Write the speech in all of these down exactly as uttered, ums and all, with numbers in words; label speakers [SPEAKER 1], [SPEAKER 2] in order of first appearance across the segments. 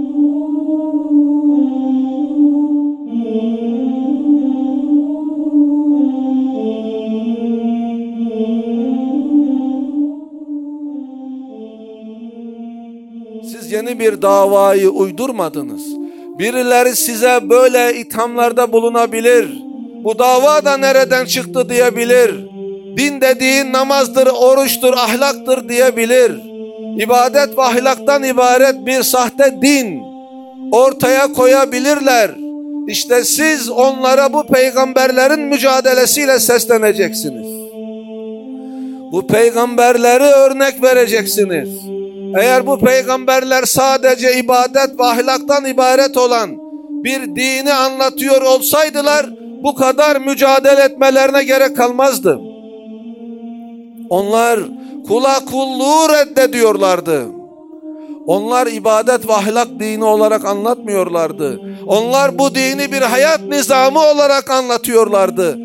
[SPEAKER 1] Siz yeni bir davayı uydurmadınız. Birileri size böyle ithamlarda bulunabilir. Bu dava da nereden çıktı diyebilir. Din dediğin namazdır, oruçtur, ahlaktır diyebilir. İbadet ve ahlaktan ibaret bir sahte din ortaya koyabilirler. İşte siz onlara bu peygamberlerin mücadelesiyle sesleneceksiniz. Bu peygamberleri örnek vereceksiniz. Eğer bu peygamberler sadece ibadet ve ahlaktan ibaret olan bir dini anlatıyor olsaydılar, bu kadar mücadele etmelerine gerek kalmazdı. Onlar kula kulluğu reddediyorlardı. Onlar ibadet ve ahlak dini olarak anlatmıyorlardı. Onlar bu dini bir hayat nizamı olarak anlatıyorlardı.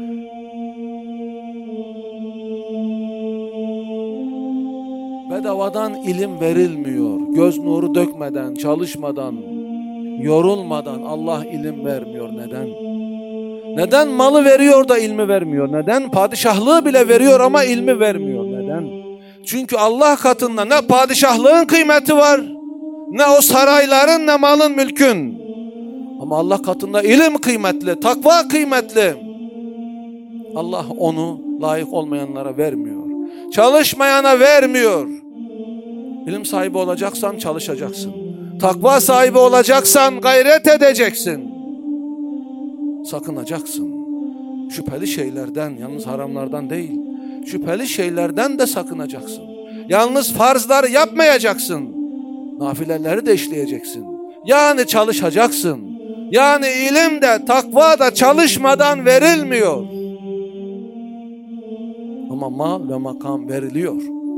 [SPEAKER 1] Bedavadan ilim verilmiyor. Göz nuru dökmeden, çalışmadan, yorulmadan Allah ilim vermiyor. Neden? Neden malı veriyor da ilmi vermiyor? Neden? Padişahlığı bile veriyor ama ilmi vermiyor. Neden? Çünkü Allah katında ne padişahlığın kıymeti var, ne o sarayların, ne malın, mülkün. Ama Allah katında ilim kıymetli, takva kıymetli. Allah onu layık olmayanlara vermiyor. Çalışmayana vermiyor. İlim sahibi olacaksan çalışacaksın. Takva sahibi olacaksan gayret edeceksin. Sakınacaksın. Şüpheli şeylerden, yalnız haramlardan değil, şüpheli şeylerden de sakınacaksın. Yalnız farzları yapmayacaksın. Nafileleri de işleyeceksin. Yani çalışacaksın. Yani ilim de takva da çalışmadan verilmiyor. Ama mal ve makam veriliyor.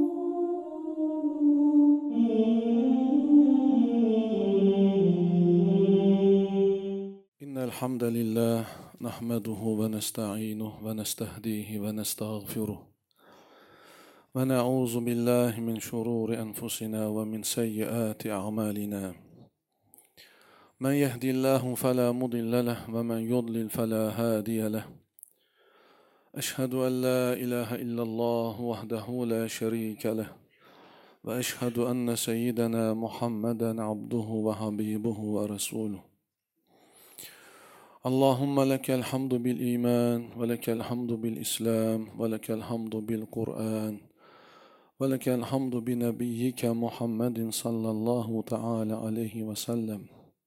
[SPEAKER 1] İnnel hamdelillah nahmeduhu ve nesta'inuhu ve nestehdihi ve nestağfiruh. Ve na'uzu billahi min şururi enfusina ve min seyyiati a'malina. Men yehdillahu fela mudille leh ve men yudlil fela hadiye leh. Eşhedü en la ilahe illallah vahdehu la şerike leh. Ve eşhedü enne seyyidena Muhammeden abduhu ve habibuhu ve resuluhu. Allahümme lekel hamdu bil iman ve lekel hamdu bil islam ve lekel hamdu bil Kur'an ve lekel hamdu bi nebiyyike Muhammedin sallallahu teala aleyhi ve sellem.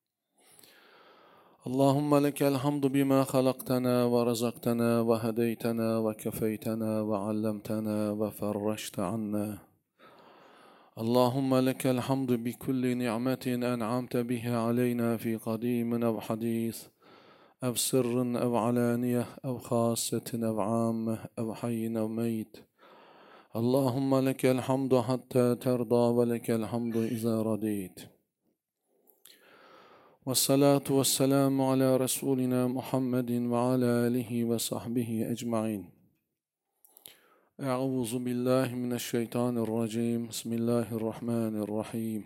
[SPEAKER 1] Allahümme lekel hamdu bima halaqtana ve razaktana ve hedeytana ve kefeytana ve allamtana ve ferreşte anna. Allahümme lekel hamdu bi kulli ni'metin en'amte biha aleyna fi kadimin ev hadis. أو سر أو علانية أو خاصة أو عامة أو حي أو ميت اللهم لك الحمد حتى ترضى ولك الحمد إذا رضيت والصلاة والسلام على رسولنا محمد وعلى آله وصحبه أجمعين أعوذ بالله من الشيطان الرجيم بسم الله الرحمن الرحيم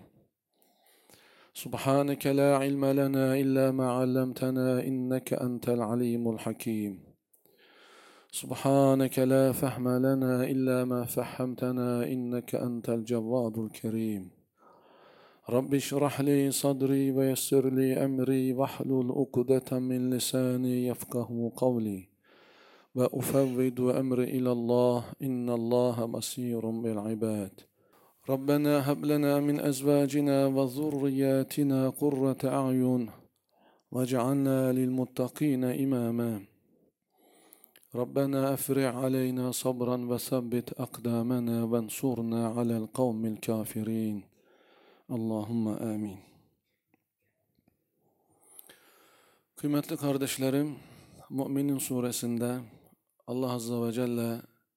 [SPEAKER 1] سبحانك لا علم لنا إلا ما علمتنا إنك أنت العليم الحكيم سبحانك لا فهم لنا إلا ما فهمتنا إنك أنت الجواد الكريم رب اشرح لي صدري ويسر لي أمري واحلل عقدة من لساني يفقه قولي وأفوض أمري إلى الله إن الله بصير بالعباد ربنا هب لنا من أزواجنا وذرياتنا قرة أعين واجعلنا للمتقين إماما ربنا أفرغ علينا صبرا وثبت أقدامنا وانصرنا على القوم الكافرين اللهم آمين. Kıymetli kardeşlerim, Mü'minin suresinde Allah Azze ve Celle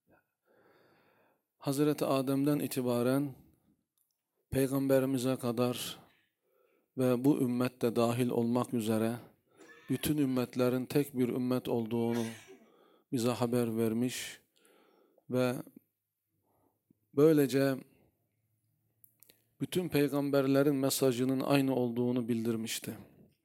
[SPEAKER 1] Hazreti Adem'den itibaren Peygamberimize kadar ve bu ümmet de dahil olmak üzere bütün ümmetlerin tek bir ümmet olduğunu bize haber vermiş ve böylece bütün peygamberlerin mesajının aynı olduğunu bildirmişti.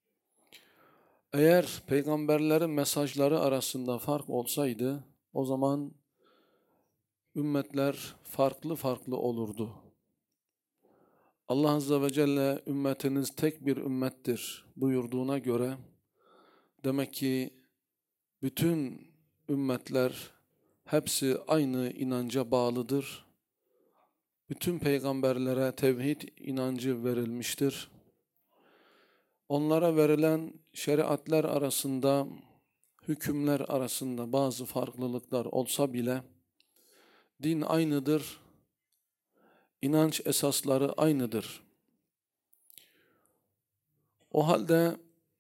[SPEAKER 1] Eğer peygamberlerin mesajları arasında fark olsaydı, o zaman ümmetler farklı farklı olurdu. Allah Azze ve Celle ümmetiniz tek bir ümmettir buyurduğuna göre, demek ki bütün ümmetler hepsi aynı inanca bağlıdır. Bütün peygamberlere tevhid inancı verilmiştir. Onlara verilen şeriatler arasında, hükümler arasında bazı farklılıklar olsa bile din aynıdır, inanç esasları aynıdır. O halde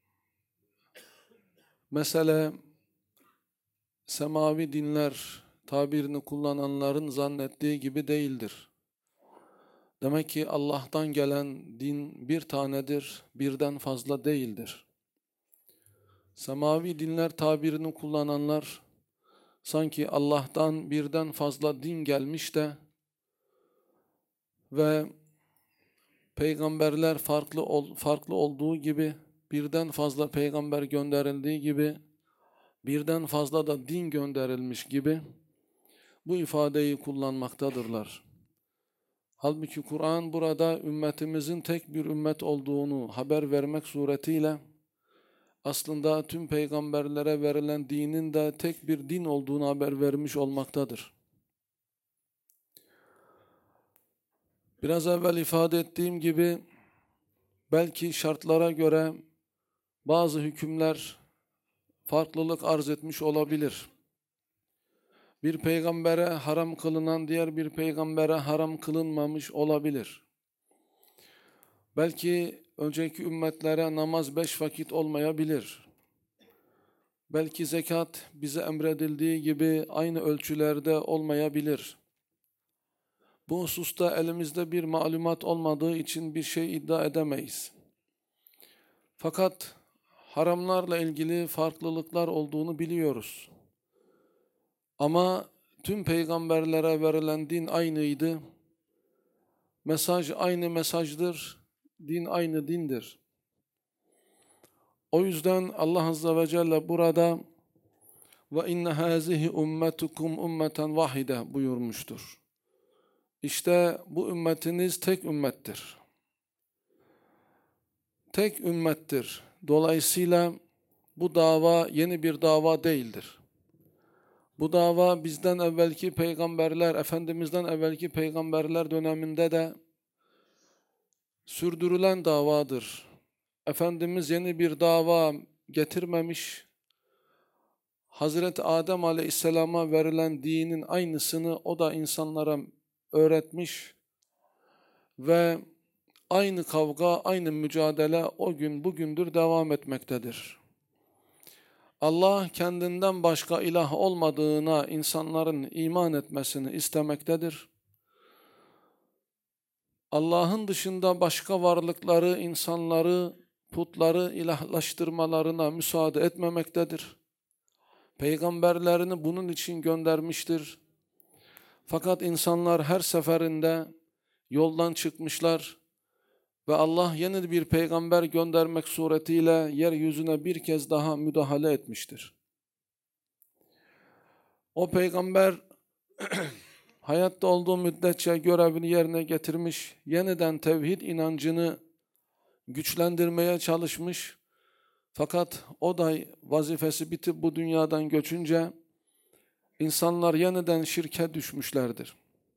[SPEAKER 1] mesele semavi dinler tabirini kullananların zannettiği gibi değildir. Demek ki Allah'tan gelen din bir tanedir, birden fazla değildir. Semavi dinler tabirini kullananlar sanki Allah'tan birden fazla din gelmiş de ve peygamberler farklı ol, farklı olduğu gibi, birden fazla peygamber gönderildiği gibi, birden fazla da din gönderilmiş gibi bu ifadeyi kullanmaktadırlar. Halbuki Kur'an burada ümmetimizin tek bir ümmet olduğunu haber vermek suretiyle aslında tüm peygamberlere verilen dinin de tek bir din olduğunu haber vermiş olmaktadır. Biraz evvel ifade ettiğim gibi belki şartlara göre bazı hükümler farklılık arz etmiş olabilir. Bir peygambere haram kılınan diğer bir peygambere haram kılınmamış olabilir. Belki önceki ümmetlere namaz beş vakit olmayabilir. Belki zekat bize emredildiği gibi aynı ölçülerde olmayabilir. Bu hususta elimizde bir malumat olmadığı için bir şey iddia edemeyiz. Fakat haramlarla ilgili farklılıklar olduğunu biliyoruz. Ama tüm peygamberlere verilen din aynıydı. Mesaj aynı mesajdır. Din aynı dindir. O yüzden Allah Azze ve Celle burada ve inne hazihi ummetukum ummeten vahide buyurmuştur. İşte bu ümmetiniz tek ümmettir. Tek ümmettir. Dolayısıyla bu dava yeni bir dava değildir. Bu dava bizden evvelki peygamberler, Efendimiz'den evvelki peygamberler döneminde de sürdürülen davadır. Efendimiz yeni bir dava getirmemiş, Hazreti Adem Aleyhisselam'a verilen dinin aynısını o da insanlara öğretmiş ve aynı kavga, aynı mücadele o gün bugündür devam etmektedir. Allah kendinden başka ilah olmadığına insanların iman etmesini istemektedir. Allah'ın dışında başka varlıkları, insanları, putları ilahlaştırmalarına müsaade etmemektedir. Peygamberlerini bunun için göndermiştir. Fakat insanlar her seferinde yoldan çıkmışlar ve Allah yeni bir peygamber göndermek suretiyle yeryüzüne bir kez daha müdahale etmiştir. O peygamber hayatta olduğu müddetçe görevini yerine getirmiş, yeniden tevhid inancını güçlendirmeye çalışmış. Fakat o da vazifesi bitip bu dünyadan göçünce insanlar yeniden şirke düşmüşlerdir.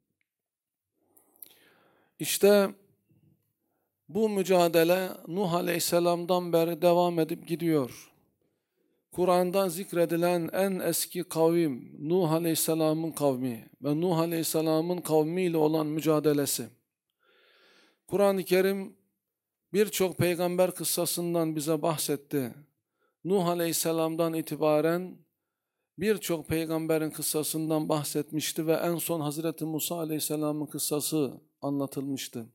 [SPEAKER 1] İşte bu mücadele Nuh Aleyhisselam'dan beri devam edip gidiyor. Kur'an'da zikredilen en eski kavim Nuh Aleyhisselam'ın kavmi ve Nuh Aleyhisselam'ın kavmiyle olan mücadelesi. Kur'an-ı Kerim birçok peygamber kıssasından bize bahsetti. Nuh Aleyhisselam'dan itibaren birçok peygamberin kıssasından bahsetmişti ve en son Hazreti Musa Aleyhisselam'ın kıssası anlatılmıştı.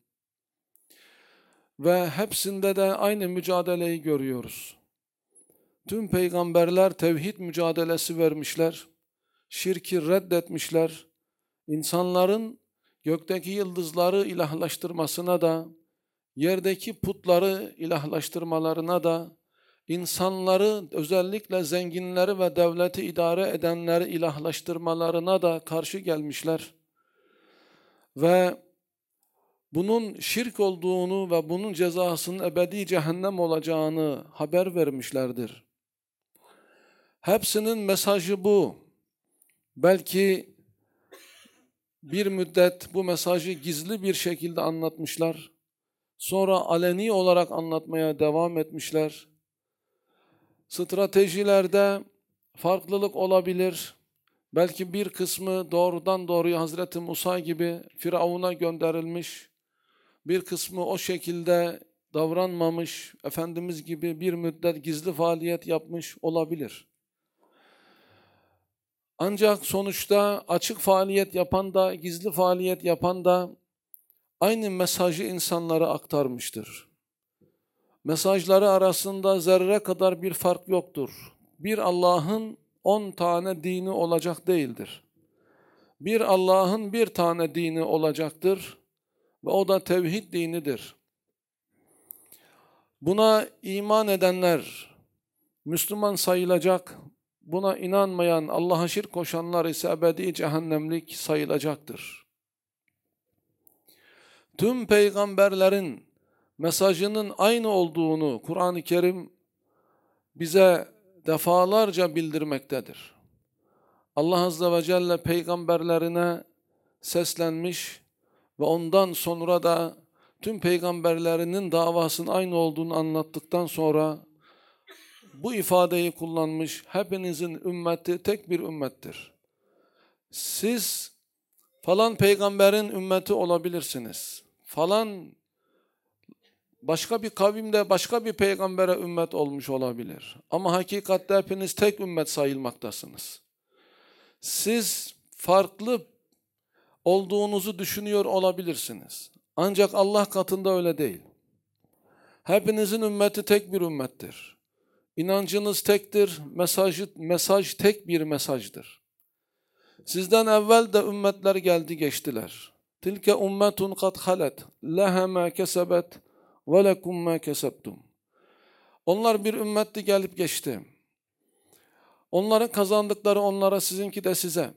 [SPEAKER 1] Ve hepsinde de aynı mücadeleyi görüyoruz. Tüm peygamberler tevhid mücadelesi vermişler, şirki reddetmişler, insanların gökteki yıldızları ilahlaştırmasına da, yerdeki putları ilahlaştırmalarına da, insanları, özellikle zenginleri ve devleti idare edenleri ilahlaştırmalarına da karşı gelmişler. Ve bunun şirk olduğunu ve bunun cezasının ebedi cehennem olacağını haber vermişlerdir. Hepsinin mesajı bu. Belki bir müddet bu mesajı gizli bir şekilde anlatmışlar. Sonra aleni olarak anlatmaya devam etmişler. Stratejilerde farklılık olabilir. Belki bir kısmı doğrudan doğruya Hazreti Musa gibi Firavun'a gönderilmiş. Bir kısmı o şekilde davranmamış, Efendimiz gibi bir müddet gizli faaliyet yapmış olabilir. Ancak sonuçta açık faaliyet yapan da, gizli faaliyet yapan da aynı mesajı insanlara aktarmıştır. Mesajları arasında zerre kadar bir fark yoktur. Bir Allah'ın on tane dini olacak değildir. Bir Allah'ın bir tane dini olacaktır ve o da tevhid dinidir. Buna iman edenler Müslüman sayılacak, buna inanmayan, Allah'a şirk koşanlar ise ebedi cehennemlik sayılacaktır. Tüm peygamberlerin mesajının aynı olduğunu Kur'an-ı Kerim bize defalarca bildirmektedir. Allah Azze ve Celle peygamberlerine seslenmiş ve ondan sonra da tüm peygamberlerinin davasının aynı olduğunu anlattıktan sonra bu ifadeyi kullanmış: hepinizin ümmeti tek bir ümmettir. Siz falan peygamberin ümmeti olabilirsiniz. Falan başka bir kavimde başka bir peygambere ümmet olmuş olabilir. Ama hakikatte hepiniz tek ümmet sayılmaktasınız. Siz farklı olduğunuzu düşünüyor olabilirsiniz. Ancak Allah katında öyle değil. Hepinizin ümmeti tek bir ümmettir. İnancınız tektir, mesajı, mesaj tek bir mesajdır. Sizden evvel de ümmetler geldi geçtiler. Tilke ummetun kad halet, leha ma kesebet ve lekum ma kesebtum. Onlar bir ümmetti, gelip geçti. Onların kazandıkları onlara, sizinki de size.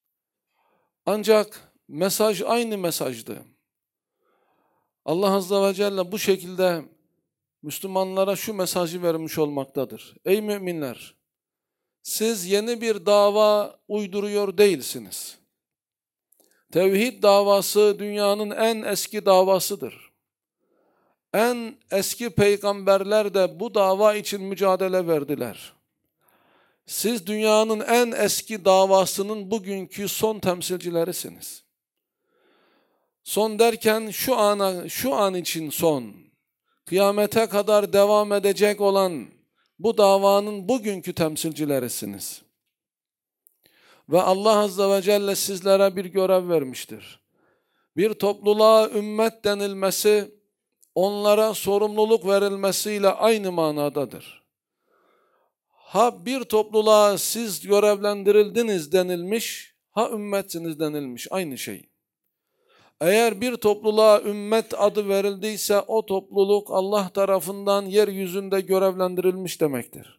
[SPEAKER 1] Ancak mesaj aynı mesajdı. Allah Azze ve Celle bu şekilde Müslümanlara şu mesajı vermiş olmaktadır: ey müminler, siz yeni bir dava uyduruyor değilsiniz. Tevhid davası dünyanın en eski davasıdır. En eski peygamberler de bu dava için mücadele verdiler. Siz dünyanın en eski davasının bugünkü son temsilcilerisiniz. Son derken şu ana, şu an için son. Kıyamete kadar devam edecek olan bu davanın bugünkü temsilcilerisiniz. Ve Allah Azze ve Celle sizlere bir görev vermiştir. Bir topluluğa ümmet denilmesi, onlara sorumluluk verilmesiyle aynı manadadır. Ha bir topluluğa siz görevlendirildiniz denilmiş, ha ümmetsiniz denilmiş, aynı şey. Eğer bir topluluğa ümmet adı verildiyse o topluluk Allah tarafından yeryüzünde görevlendirilmiş demektir.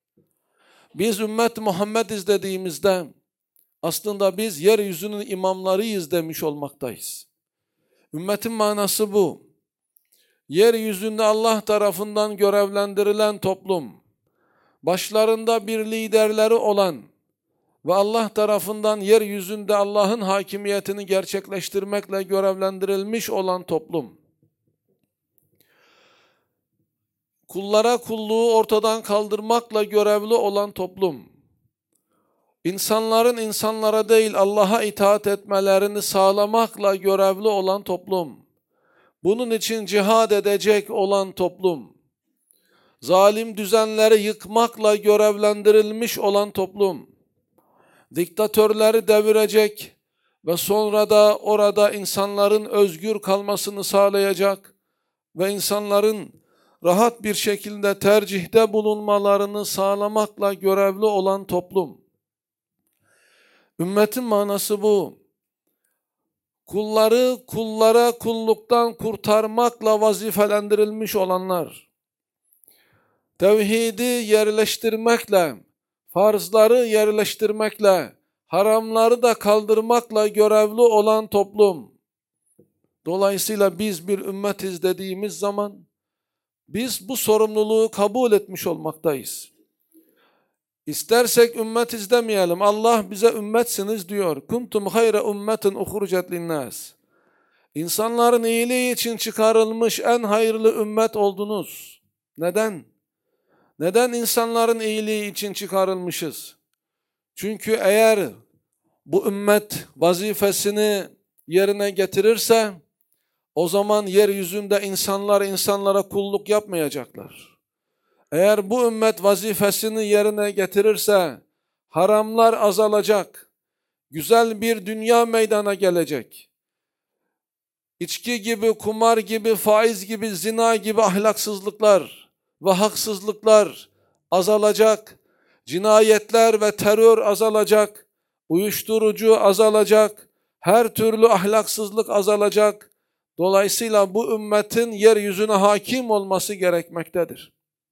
[SPEAKER 1] Biz ümmet Muhammediz dediğimizde aslında biz yeryüzünün imamlarıyız demiş olmaktayız. Ümmetin manası bu. Yeryüzünde Allah tarafından görevlendirilen toplum, başlarında bir liderleri olan ve Allah tarafından yeryüzünde Allah'ın hakimiyetini gerçekleştirmekle görevlendirilmiş olan toplum. Kullara kulluğu ortadan kaldırmakla görevli olan toplum. İnsanların insanlara değil Allah'a itaat etmelerini sağlamakla görevli olan toplum. Bunun için cihad edecek olan toplum. Zalim düzenleri yıkmakla görevlendirilmiş olan toplum. Diktatörleri devirecek ve sonra da orada insanların özgür kalmasını sağlayacak ve insanların rahat bir şekilde tercihte bulunmalarını sağlamakla görevli olan toplum. Ümmetin manası bu. kulları kullara kulluktan kurtarmakla vazifelendirilmiş olanlar, tevhidi yerleştirmekle, farzları yerleştirmekle, haramları da kaldırmakla görevli olan toplum. Dolayısıyla biz bir ümmetiz dediğimiz zaman biz bu sorumluluğu kabul etmiş olmaktayız. İstersek ümmetiz demeyelim. Allah bize ümmetsiniz diyor. Kuntum hayra ummetin ukhrucet linnâs. İnsanların iyiliği için çıkarılmış en hayırlı ümmet oldunuz. Neden? Neden insanların iyiliği için çıkarılmışız? Çünkü eğer bu ümmet vazifesini yerine getirirse, o zaman yeryüzünde insanlar insanlara kulluk yapmayacaklar. Eğer bu ümmet vazifesini yerine getirirse, haramlar azalacak, güzel bir dünya meydana gelecek. İçki gibi, kumar gibi, faiz gibi, zina gibi ahlaksızlıklar ve haksızlıklar azalacak, cinayetler ve terör azalacak, uyuşturucu azalacak, her türlü ahlaksızlık azalacak. Dolayısıyla bu ümmetin yeryüzüne hakim olması gerekmektedir.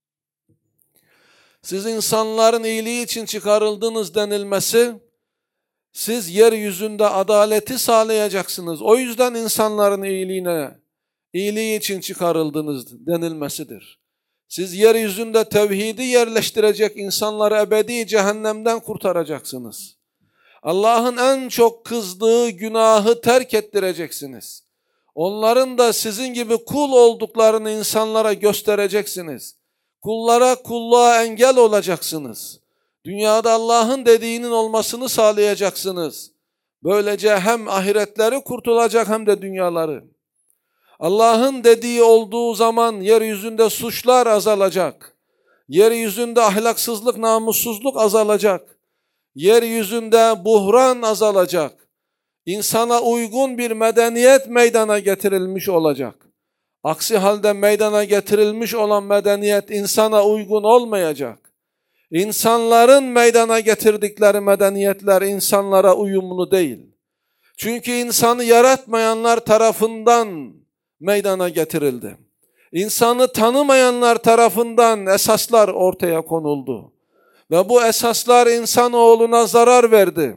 [SPEAKER 1] Siz insanların iyiliği için çıkarıldınız denilmesi, siz yeryüzünde adaleti sağlayacaksınız. O yüzden insanların iyiliğine, iyiliği için çıkarıldınız denilmesidir. Siz yeryüzünde tevhidi yerleştirecek insanları ebedi cehennemden kurtaracaksınız. Allah'ın en çok kızdığı günahı terk ettireceksiniz. Onların da sizin gibi kul olduklarını insanlara göstereceksiniz. Kullara kulluğa engel olacaksınız. Dünyada Allah'ın dediğinin olmasını sağlayacaksınız. Böylece hem ahiretleri kurtulacak hem de dünyaları. Allah'ın dediği olduğu zaman yeryüzünde suçlar azalacak. Yeryüzünde ahlaksızlık, namussuzluk azalacak. Yeryüzünde buhran azalacak. İnsana uygun bir medeniyet meydana getirilmiş olacak. Aksi halde meydana getirilmiş olan medeniyet insana uygun olmayacak. İnsanların meydana getirdikleri medeniyetler insanlara uyumlu değil. Çünkü insanı yaratmayanlar tarafından meydana getirildi. İnsanı tanımayanlar tarafından esaslar ortaya konuldu. Ve bu esaslar insanoğluna zarar verdi.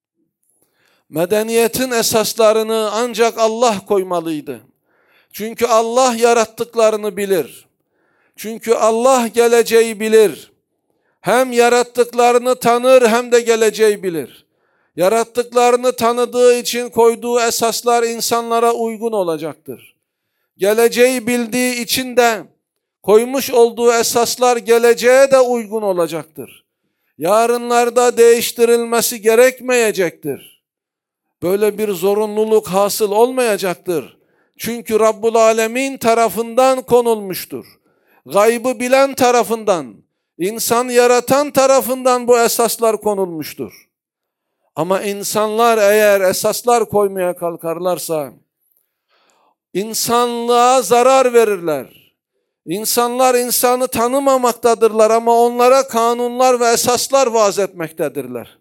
[SPEAKER 1] Medeniyetin esaslarını ancak Allah koymalıydı. Çünkü Allah yarattıklarını bilir. Çünkü Allah geleceği bilir. Hem yarattıklarını tanır hem de geleceği bilir. Yarattıklarını tanıdığı için koyduğu esaslar insanlara uygun olacaktır. Geleceği bildiği için de koymuş olduğu esaslar geleceğe de uygun olacaktır. Yarınlarda değiştirilmesi gerekmeyecektir. Böyle bir zorunluluk hasıl olmayacaktır. Çünkü Rabbul Alemin tarafından konulmuştur. Gaybı bilen tarafından, insan yaratan tarafından bu esaslar konulmuştur. Ama insanlar eğer esaslar koymaya kalkarlarsa, insanlığa zarar verirler. İnsanlar insanı tanımamaktadırlar ama onlara kanunlar ve esaslar vaaz etmektedirler.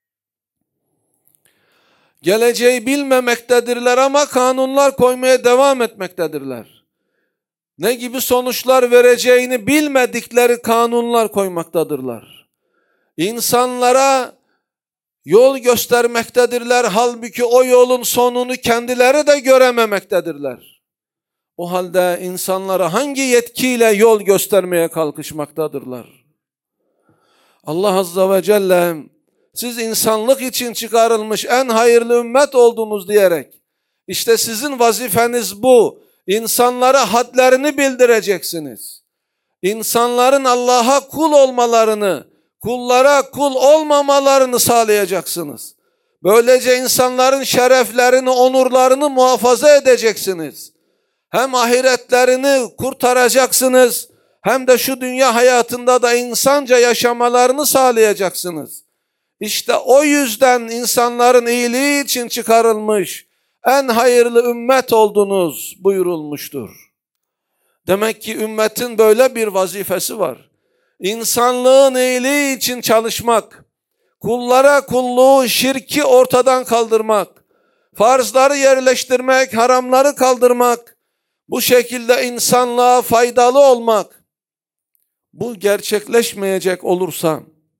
[SPEAKER 1] Geleceği bilmemektedirler ama kanunlar koymaya devam etmektedirler. Ne gibi sonuçlar vereceğini bilmedikleri kanunlar koymaktadırlar. İnsanlara yol göstermektedirler, halbuki o yolun sonunu kendileri de görememektedirler. O halde insanlara hangi yetkiyle yol göstermeye kalkışmaktadırlar? Allah Azze ve Celle, siz insanlık için çıkarılmış en hayırlı ümmet oldunuz diyerek, işte sizin vazifeniz bu. İnsanlara hadlerini bildireceksiniz. İnsanların Allah'a kul olmalarını, kullara kul olmamalarını sağlayacaksınız. Böylece insanların şereflerini, onurlarını muhafaza edeceksiniz. Hem ahiretlerini kurtaracaksınız, hem de şu dünya hayatında da insanca yaşamalarını sağlayacaksınız. İşte o yüzden insanların iyiliği için çıkarılmış en hayırlı ümmet oldunuz buyurulmuştur. Demek ki ümmetin böyle bir vazifesi var. İnsanlığın iyiliği için çalışmak, kullara kulluğu, şirki ortadan kaldırmak, farzları yerleştirmek, haramları kaldırmak, bu şekilde insanlığa faydalı olmak, bu gerçekleşmeyecek olursa,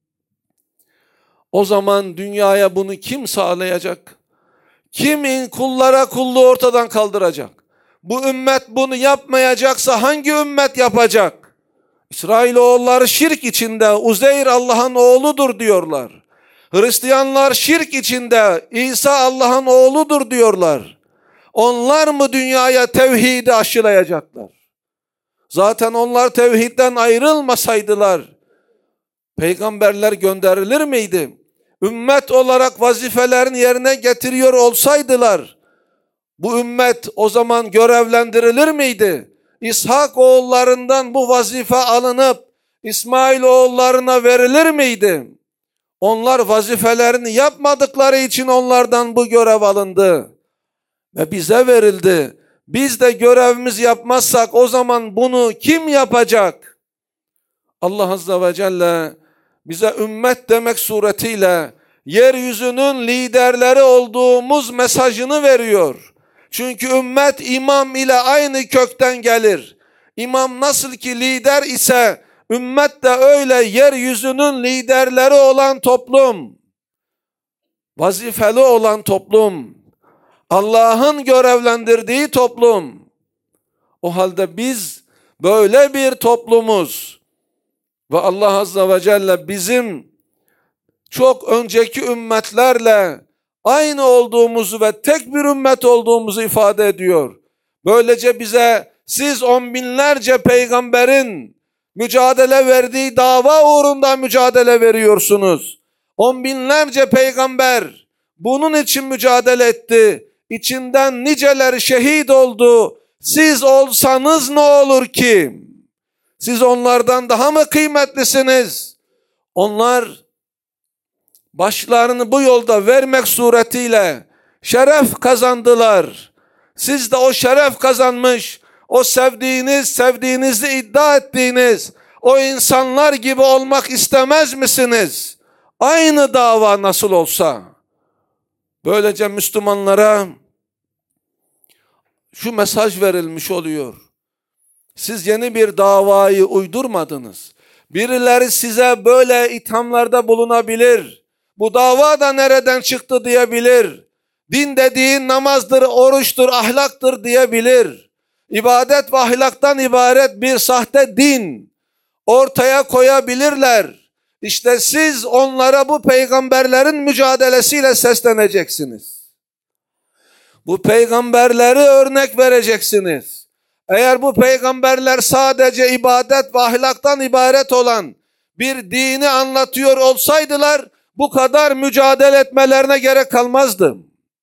[SPEAKER 1] o zaman dünyaya bunu kim sağlayacak? Kim kullara kulluğu ortadan kaldıracak? Bu ümmet bunu yapmayacaksa hangi ümmet yapacak? İsrailoğulları şirk içinde Uzeyr Allah'ın oğludur diyorlar. Hristiyanlar şirk içinde İsa Allah'ın oğludur diyorlar. Onlar mı dünyaya tevhidi aşılayacaklar? Zaten onlar tevhidden ayrılmasaydılar peygamberler gönderilir miydi? Ümmet olarak vazifelerini yerine getiriyor olsaydılar bu ümmet o zaman görevlendirilir miydi? İshak oğullarından bu vazife alınıp İsmail oğullarına verilir miydi? Onlar vazifelerini yapmadıkları için onlardan bu görev alındı ve bize verildi. Biz de görevimizi yapmazsak o zaman bunu kim yapacak? Allah Azze ve Celle bize ümmet demek suretiyle yeryüzünün liderleri olduğumuz mesajını veriyor. Çünkü ümmet imam ile aynı kökten gelir. İmam nasıl ki lider ise ümmet de öyle yeryüzünün liderleri olan toplum, vazifeli olan toplum, Allah'ın görevlendirdiği toplum. O halde biz böyle bir toplumuz ve Allah Azze ve Celle bizim çok önceki ümmetlerle aynı olduğumuzu ve tek bir ümmet olduğumuzu ifade ediyor. Böylece bize siz on binlerce peygamberin mücadele verdiği dava uğrunda mücadele veriyorsunuz. On binlerce peygamber bunun için mücadele etti. İçinden niceleri şehit oldu. Siz olsanız ne olur ki? Siz onlardan daha mı kıymetlisiniz? Onlar başlarını bu yolda vermek suretiyle şeref kazandılar. Siz de o şeref kazanmış, o sevdiğiniz, sevdiğinizi iddia ettiğiniz o insanlar gibi olmak istemez misiniz? Aynı dava nasıl olsa. Böylece Müslümanlara şu mesaj verilmiş oluyor. Siz yeni bir davayı uydurmadınız. Birileri size böyle ithamlarda bulunabilir. Bu dava da nereden çıktı diyebilir. Din dediğin namazdır, oruçtur, ahlaktır diyebilir. İbadet ve ahlaktan ibaret bir sahte din ortaya koyabilirler. İşte siz onlara bu peygamberlerin mücadelesiyle sesleneceksiniz. Bu peygamberleri örnek vereceksiniz. Eğer bu peygamberler sadece ibadet ve ahlaktan ibaret olan bir dini anlatıyor olsaydılar bu kadar mücadele etmelerine gerek kalmazdı.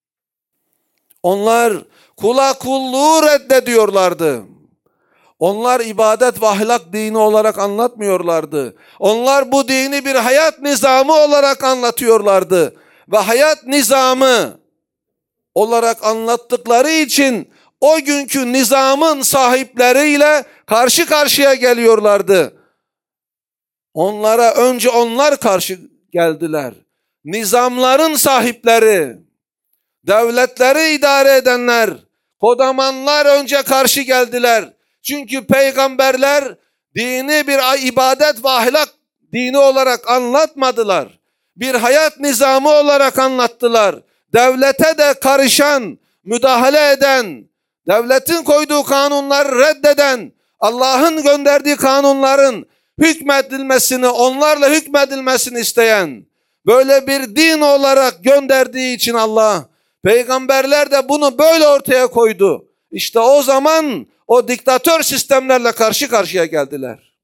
[SPEAKER 1] Onlar kula kulluğu reddediyorlardı. Onlar ibadet ve ahlak dini olarak anlatmıyorlardı. Onlar bu dini bir hayat nizamı olarak anlatıyorlardı. Ve hayat nizamı olarak anlattıkları için o günkü nizamın sahipleriyle karşı karşıya geliyorlardı. Onlara önce onlar karşı geldiler. Nizamların sahipleri, devletleri idare edenler, kodamanlar önce karşı geldiler. Çünkü peygamberler dini bir ibadet ve ahlak dini olarak anlatmadılar. Bir hayat nizamı olarak anlattılar. Devlete de karışan, müdahale eden, devletin koyduğu kanunları reddeden, Allah'ın gönderdiği kanunların hükmedilmesini, onlarla hükmedilmesini isteyen, böyle bir din olarak gönderdiği için Allah, peygamberler de bunu böyle ortaya koydu. İşte o zaman o diktatör sistemlerle karşı karşıya geldiler.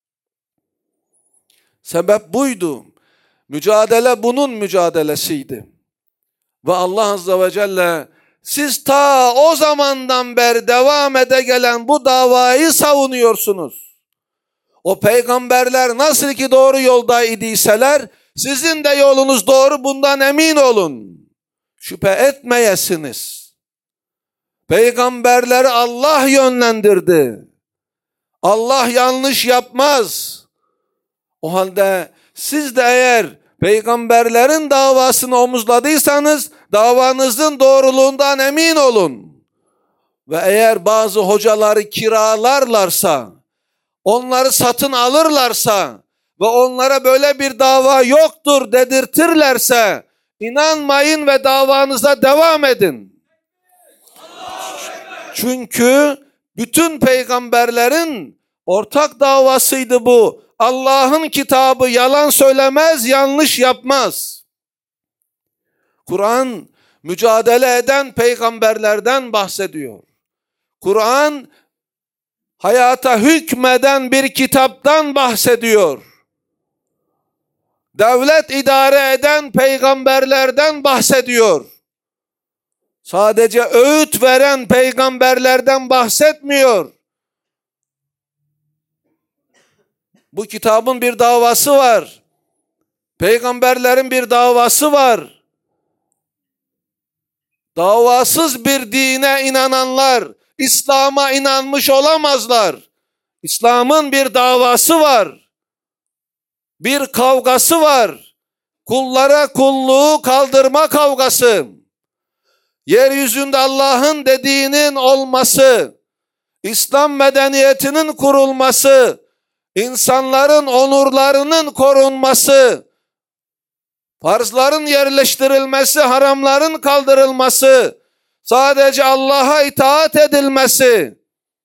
[SPEAKER 1] Sebep buydu. Mücadele bunun mücadelesiydi. Ve Allah Azze ve Celle siz ta o zamandan beri devam ede gelen bu davayı savunuyorsunuz. O peygamberler nasıl ki doğru yolda idiyseler sizin de yolunuz doğru, bundan emin olun. Şüphe etmeyesiniz. Peygamberleri Allah yönlendirdi. Allah yanlış yapmaz. O halde siz de eğer peygamberlerin davasını omuzladıysanız Davanızın doğruluğundan emin olun. Ve eğer bazı hocaları kiralarlarsa, onları satın alırlarsa ve onlara böyle bir dava yoktur dedirtirlerse, inanmayın ve davanıza devam edin. Çünkü bütün peygamberlerin ortak davasıydı bu. Allah'ın kitabı yalan söylemez, yanlış yapmaz. Kur'an mücadele eden peygamberlerden bahsediyor. Kur'an hayata hükmeden bir kitaptan bahsediyor. Devlet idare eden peygamberlerden bahsediyor. Sadece öğüt veren peygamberlerden bahsetmiyor. Bu kitabın bir davası var. Peygamberlerin bir davası var. Davasız bir dine inananlar İslam'a inanmış olamazlar. İslam'ın bir davası var. Bir kavgası var. Kullara kulluğu kaldırma kavgası. Yeryüzünde Allah'ın dediğinin olması, İslam medeniyetinin kurulması, insanların onurlarının korunması, farzların yerleştirilmesi, haramların kaldırılması, sadece Allah'a itaat edilmesi.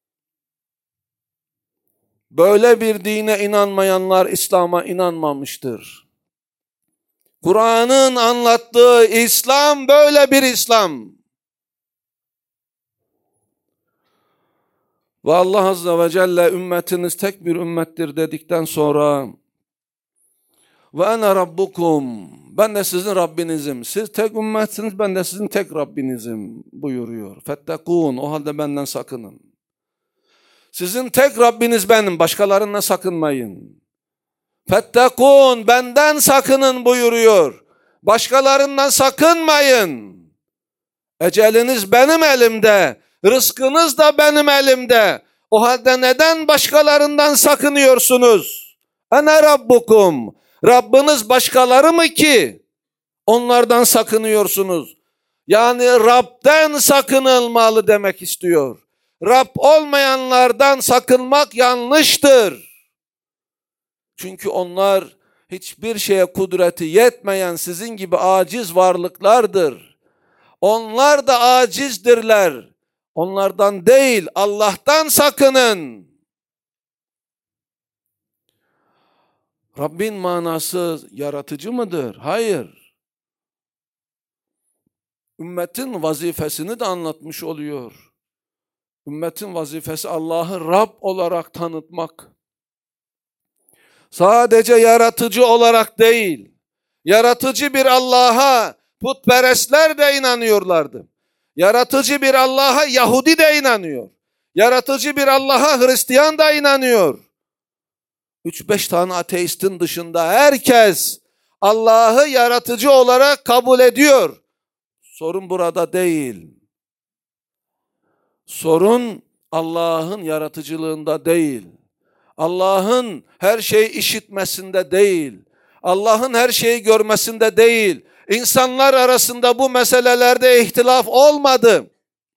[SPEAKER 1] Böyle bir dine inanmayanlar İslam'a inanmamıştır. Kur'an'ın anlattığı İslam böyle bir İslam. Ve Allah Azze ve Celle ümmetiniz tek bir ümmettir dedikten sonra ve ene rabbukum, ben de sizin Rabbinizim. Siz tek ümmetsiniz, ben de sizin tek Rabbinizim buyuruyor. Fettekûn, o halde benden sakının. Sizin tek Rabbiniz benim, başkalarından sakınmayın. Fettekûn, benden sakının buyuruyor. Başkalarından sakınmayın. Eceliniz benim elimde, rızkınız da benim elimde. O halde neden başkalarından sakınıyorsunuz? Ene rabbukum, Rabbiniz başkaları mı ki onlardan sakınıyorsunuz? Yani Rab'den sakınılmalı demek istiyor. Rab olmayanlardan sakınmak yanlıştır. Çünkü onlar hiçbir şeye kudreti yetmeyen sizin gibi aciz varlıklardır. Onlar da acizdirler. Onlardan değil, Allah'tan sakının. Rabbin manası yaratıcı mıdır? Hayır. Ümmetin vazifesini de anlatmış oluyor. Ümmetin vazifesi Allah'ı Rab olarak tanıtmak. Sadece yaratıcı olarak değil, yaratıcı bir Allah'a putperestler de inanıyorlardı. Yaratıcı bir Allah'a Yahudi de inanıyor. Yaratıcı bir Allah'a Hristiyan da inanıyor. Üç beş tane ateistin dışında herkes Allah'ı yaratıcı olarak kabul ediyor. Sorun burada değil. Sorun Allah'ın yaratıcılığında değil. Allah'ın her şeyi işitmesinde değil. Allah'ın her şeyi görmesinde değil. İnsanlar arasında bu meselelerde ihtilaf olmadı.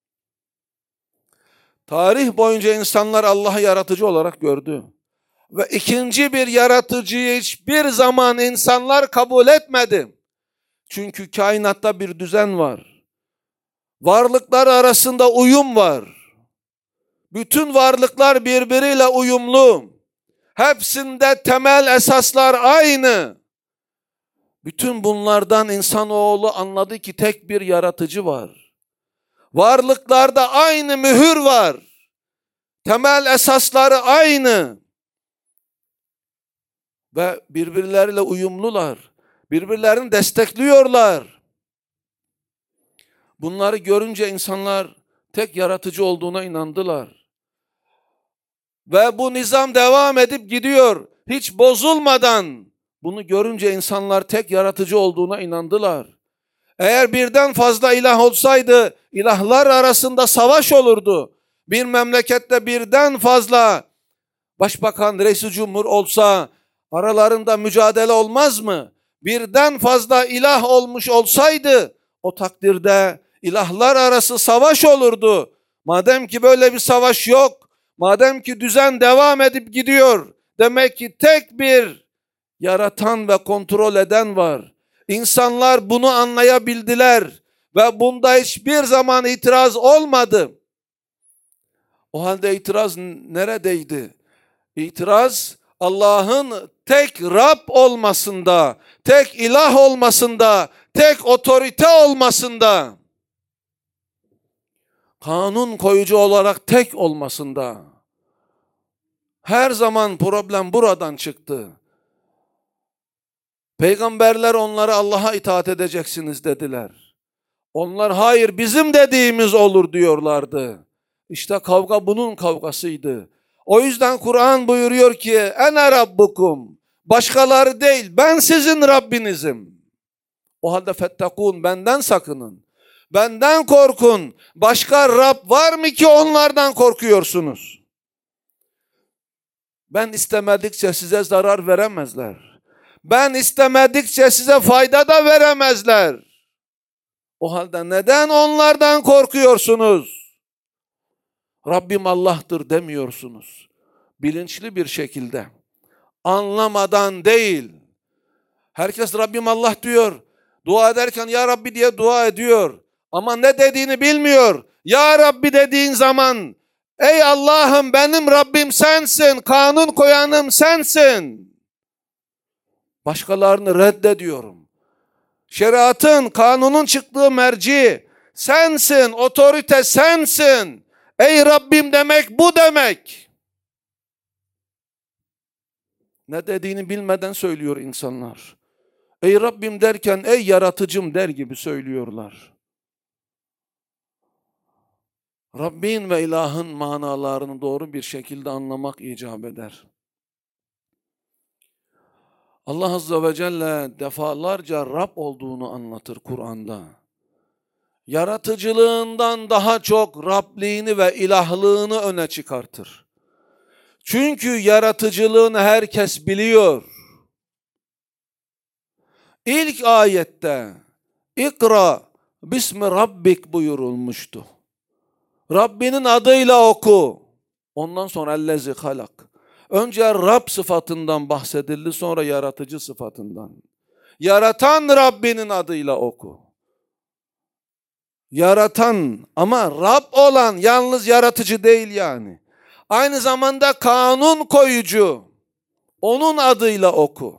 [SPEAKER 1] Tarih boyunca insanlar Allah'ı yaratıcı olarak gördü. Ve ikinci bir yaratıcıyı hiçbir zaman insanlar kabul etmedi. Çünkü kainatta bir düzen var. Varlıklar arasında uyum var. Bütün varlıklar birbiriyle uyumlu. Hepsinde temel esaslar aynı. Bütün bunlardan insanoğlu anladı ki tek bir yaratıcı var. Varlıklarda aynı mühür var. Temel esasları aynı. Ve birbirleriyle uyumlular. Birbirlerini destekliyorlar. Bunları görünce insanlar tek yaratıcı olduğuna inandılar. Ve bu nizam devam edip gidiyor. Hiç bozulmadan. Bunu görünce insanlar tek yaratıcı olduğuna inandılar. Eğer birden fazla ilah olsaydı, ilahlar arasında savaş olurdu. Bir memlekette birden fazla başbakan, reis-i cumhur olsa, aralarında mücadele olmaz mı? Birden fazla ilah olmuş olsaydı, O takdirde ilahlar arası savaş olurdu. Madem ki böyle bir savaş yok, madem ki düzen devam edip gidiyor, demek ki tek bir yaratan ve kontrol eden var. İnsanlar bunu anlayabildiler ve bunda hiçbir zaman itiraz olmadı. O halde itiraz neredeydi? İtiraz Allah'ın tek Rab olmasında, tek ilah olmasında, tek otorite olmasında, kanun koyucu olarak tek olmasında. Her zaman problem buradan çıktı. Peygamberler onlara Allah'a itaat edeceksiniz dediler. Onlar hayır bizim dediğimiz olur diyorlardı. İşte kavga bunun kavgasıydı. O yüzden Kur'an buyuruyor ki ene rabbukum, başkaları değil ben sizin Rabbinizim. O halde fettekun, benden sakının. Benden korkun. Başka Rab var mı ki onlardan korkuyorsunuz? Ben istemedikçe size zarar veremezler. Ben istemedikçe size fayda da veremezler. O halde neden onlardan korkuyorsunuz? Rabbim Allah'tır demiyorsunuz. Bilinçli bir şekilde. Anlamadan değil. Herkes Rabbim Allah diyor. Dua ederken ya Rabbi diye dua ediyor. Ama ne dediğini bilmiyor. Ya Rabbi dediğin zaman ey Allah'ım benim Rabbim sensin. Kanun koyanım sensin. Başkalarını reddediyorum. Şeriatın, kanunun çıktığı merci sensin. Otorite sensin. Ey Rabbim demek bu demek. Ne dediğini bilmeden söylüyor insanlar. Ey Rabbim derken ey yaratıcım der gibi söylüyorlar. Rabbin ve ilahın manalarını doğru bir şekilde anlamak icap eder. Allah Azze ve Celle defalarca Rab olduğunu anlatır Kur'an'da. Yaratıcılığından daha çok Rabliğini ve ilahlığını öne çıkartır. Çünkü yaratıcılığını herkes biliyor. İlk ayette İkra bismi rabbik buyurulmuştu. Rabbinin adıyla oku. Ondan sonra ellezi halak. Önce Rab sıfatından bahsedildi, sonra yaratıcı sıfatından. Yaratan Rabbinin adıyla oku. Yaratan ama Rab olan yalnız yaratıcı değil yani. Aynı zamanda kanun koyucu. Onun adıyla oku.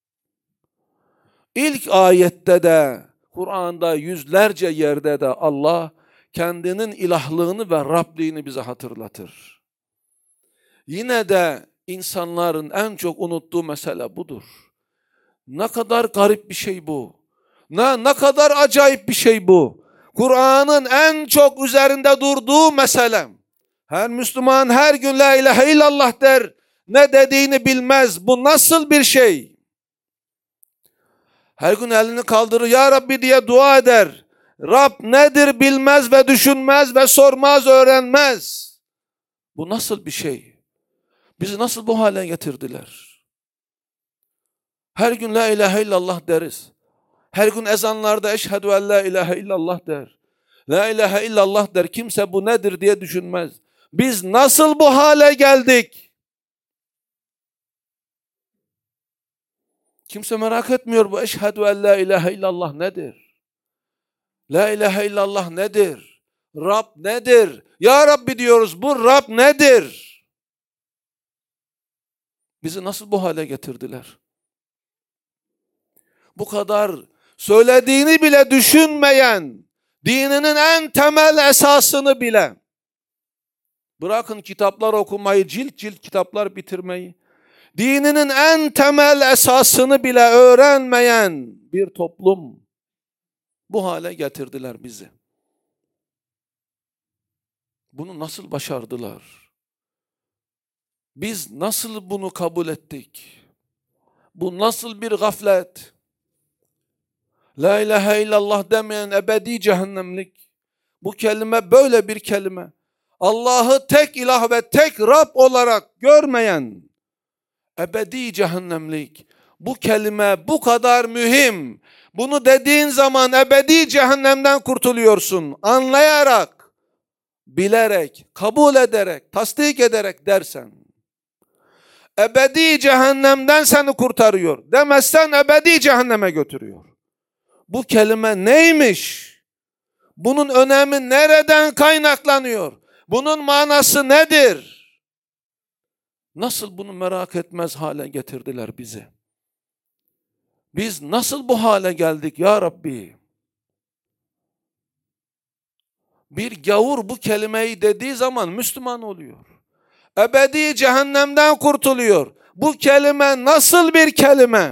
[SPEAKER 1] İlk ayette de Kur'an'da yüzlerce yerde de Allah kendinin ilahlığını ve Rabliğini bize hatırlatır. Yine de insanların en çok unuttuğu mesele budur. Ne kadar garip bir şey bu. Ne, ne kadar acayip bir şey bu. Kur'an'ın en çok üzerinde durduğu mesele. Her Müslüman her gün la ilahe illallah der. Ne dediğini bilmez. Bu nasıl bir şey? Her gün elini kaldırır ya Rabbi diye dua eder. Rab nedir bilmez ve düşünmez ve sormaz, öğrenmez. Bu nasıl bir şey? Bizi nasıl bu hale getirdiler? Her gün la ilahe illallah deriz. Her gün ezanlarda eşhedü en la ilahe illallah der. La ilahe illallah der. Kimse bu nedir diye düşünmez. Biz nasıl bu hale geldik? Kimse merak etmiyor bu eşhedü en la ilahe illallah nedir? La ilahe illallah nedir? Rab nedir? Ya Rabbi diyoruz, bu Rab nedir? Bizi nasıl bu hale getirdiler? Bu kadar söylediğini bile düşünmeyen, dininin en temel esasını bile, bırakın kitaplar okumayı, cilt cilt kitaplar bitirmeyi, dininin en temel esasını bile öğrenmeyen bir toplum bu hale getirdiler bizi. Bunu nasıl başardılar? Biz nasıl bunu kabul ettik? Bu nasıl bir gaflet? La ilahe illallah demeyen ebedi cehennemlik. Bu kelime böyle bir kelime. Allah'ı tek ilah ve tek Rab olarak görmeyen ebedi cehennemlik. Bu kelime bu kadar mühim. Bunu dediğin zaman ebedi cehennemden kurtuluyorsun. Anlayarak, bilerek, kabul ederek, tasdik ederek dersen. Ebedi cehennemden seni kurtarıyor. Demezsen ebedi cehenneme götürüyor. Bu kelime neymiş? Bunun önemi nereden kaynaklanıyor? Bunun manası nedir? Nasıl bunu merak etmez hale getirdiler bizi? Biz nasıl bu hale geldik ya Rabbi? Bir gavur bu kelimeyi dediği zaman Müslüman oluyor. Ebedi cehennemden kurtuluyor. Bu kelime nasıl bir kelime?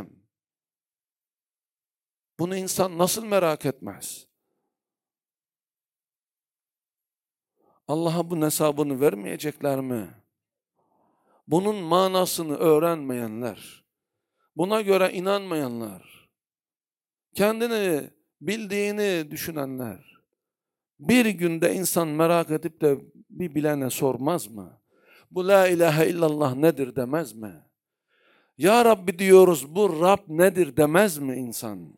[SPEAKER 1] Bunu insan nasıl merak etmez? Allah'a bunun hesabını vermeyecekler mi? Bunun manasını öğrenmeyenler, buna göre inanmayanlar, kendini bildiğini düşünenler, bir günde insan merak edip de bir bilene sormaz mı? Bu la ilahe illallah nedir demez mi? Ya Rabbi diyoruz, bu Rab nedir demez mi insan?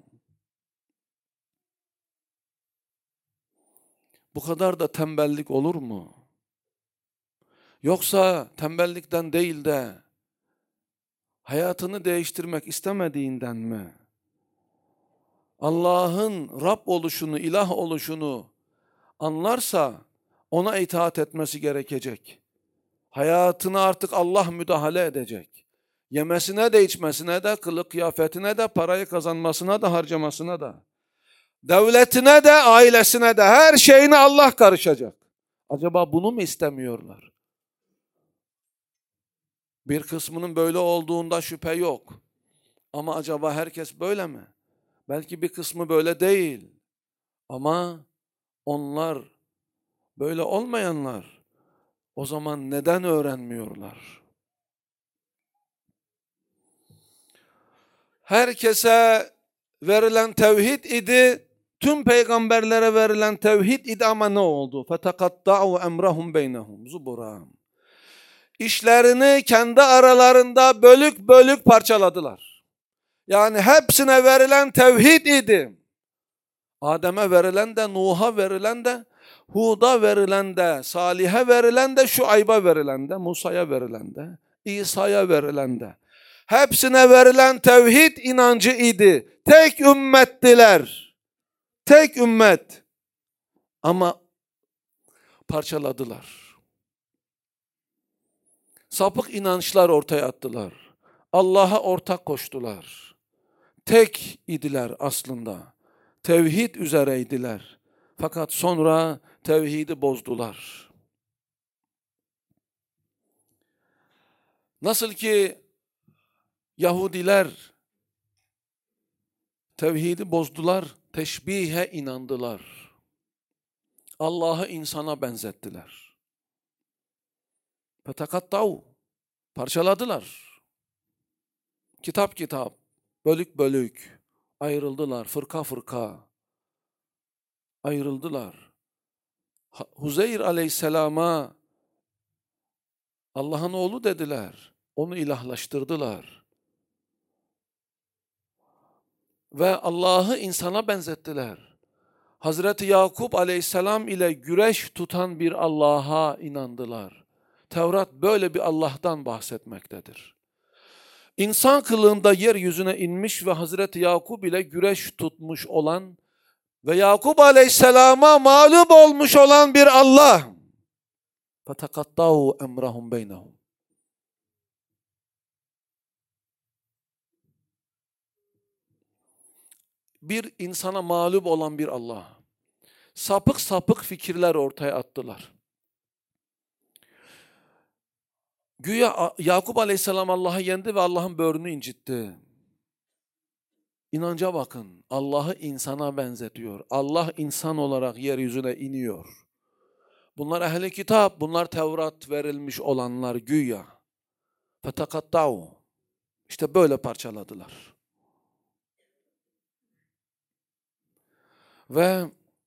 [SPEAKER 1] Bu kadar da tembellik olur mu? Yoksa tembellikten değil de hayatını değiştirmek istemediğinden mi? Allah'ın Rab oluşunu, ilah oluşunu anlarsa ona itaat etmesi gerekecek. Hayatına artık Allah müdahale edecek. Yemesine de, içmesine de, kılık kıyafetine de, parayı kazanmasına da, harcamasına da. Devletine de, ailesine de, her şeyine Allah karışacak. Acaba bunu mu istemiyorlar? Bir kısmının böyle olduğunda şüphe yok. Ama acaba herkes böyle mi? Belki bir kısmı böyle değil. Ama onlar, böyle olmayanlar, o zaman neden öğrenmiyorlar? Herkese verilen tevhid idi, tüm peygamberlere verilen tevhid idi ama ne oldu? فَتَقَطَّعُوا اَمْرَهُمْ بَيْنَهُمْ زُبُرًا. İşlerini kendi aralarında bölük bölük parçaladılar. Yani hepsine verilen tevhid idi. Adem'e verilen de, Nuh'a verilen de, Hud'a verilen de, Salih'e verilen de, Şuayb'a verilen de, Musa'ya verilen de, İsa'ya verilen de. Hepsine verilen tevhid inancı idi. Tek ümmettiler. Tek ümmet. Ama parçaladılar. Sapık inançlar ortaya attılar. Allah'a ortak koştular. Tek idiler aslında. Tevhid üzereydiler. Fakat sonra tevhidi bozdular. Nasıl ki Yahudiler tevhidi bozdular, teşbihe inandılar. Allah'ı insana benzettiler. Fetekattav, parçaladılar. Kitap kitap, bölük bölük ayrıldılar, fırka fırka ayrıldılar. Huzeyr aleyhisselama Allah'ın oğlu dediler. Onu ilahlaştırdılar. Ve Allah'ı insana benzettiler. Hazreti Yakup aleyhisselam ile güreş tutan bir Allah'a inandılar. Tevrat böyle bir Allah'tan bahsetmektedir. İnsan kılığında yeryüzüne inmiş ve Hazreti Yakup ile güreş tutmuş olan ve Yakup aleyhisselama mağlup olmuş olan bir Allah. فَتَقَطَّعُوا اَمْرَهُمْ بَيْنَهُمْ. Bir insana mağlup olan bir Allah. Sapık sapık fikirler ortaya attılar. Güya Yakup aleyhisselam Allah'ı yendi ve Allah'ın böğrünü incitti. İnanca bakın. Allah'ı insana benzetiyor. Allah insan olarak yeryüzüne iniyor. Bunlar ehli kitap, bunlar Tevrat verilmiş olanlar güya. فَتَقَطَّعُوا. İşte böyle parçaladılar. Ve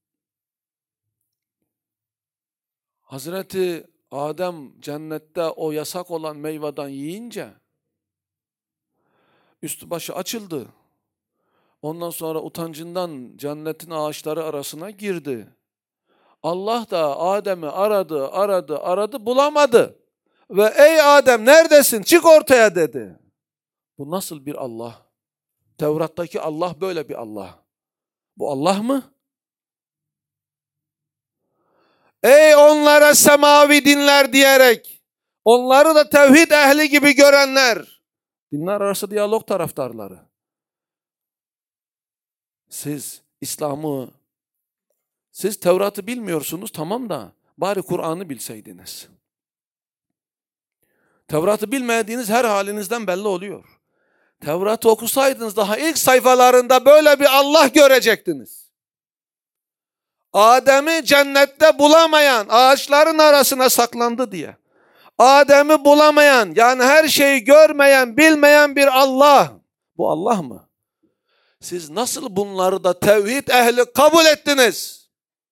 [SPEAKER 1] Hazreti Adem cennette o yasak olan meyveden yiyince üstü başı açıldı. Ondan sonra utancından cennetin ağaçları arasına girdi. Allah da Adem'i aradı, aradı, aradı, bulamadı. Ve ey Adem neredesin? Çık ortaya dedi. Bu nasıl bir Allah? Tevrat'taki Allah böyle bir Allah. Bu Allah mı? Ey onlara semavi dinler diyerek, onları da tevhid ehli gibi görenler, dinler arası diyalog taraftarları. Siz İslam'ı, siz Tevrat'ı bilmiyorsunuz tamam da bari Kur'an'ı bilseydiniz. Tevrat'ı bilmediğiniz her halinizden belli oluyor. Tevrat'ı okusaydınız daha ilk sayfalarında böyle bir Allah görecektiniz. Adem'i cennette bulamayan, ağaçların arasına saklandı diye. Adem'i bulamayan, yani her şeyi görmeyen, bilmeyen bir Allah. Bu Allah mı? Siz nasıl bunları da tevhid ehli kabul ettiniz?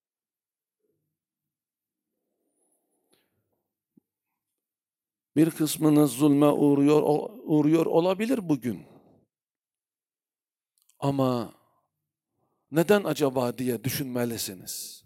[SPEAKER 1] Bir kısmınız zulme uğruyor, uğruyor olabilir bugün. Ama neden acaba diye düşünmelisiniz.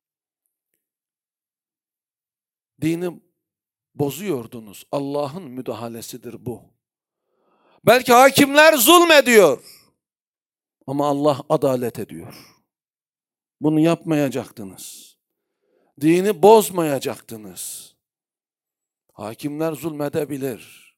[SPEAKER 1] Dini bozuyordunuz. Allah'ın müdahalesidir bu. Belki hakimler zulmediyor. Ama Allah adalet ediyor. Bunu yapmayacaktınız. Dini bozmayacaktınız. Hakimler zulmedebilir.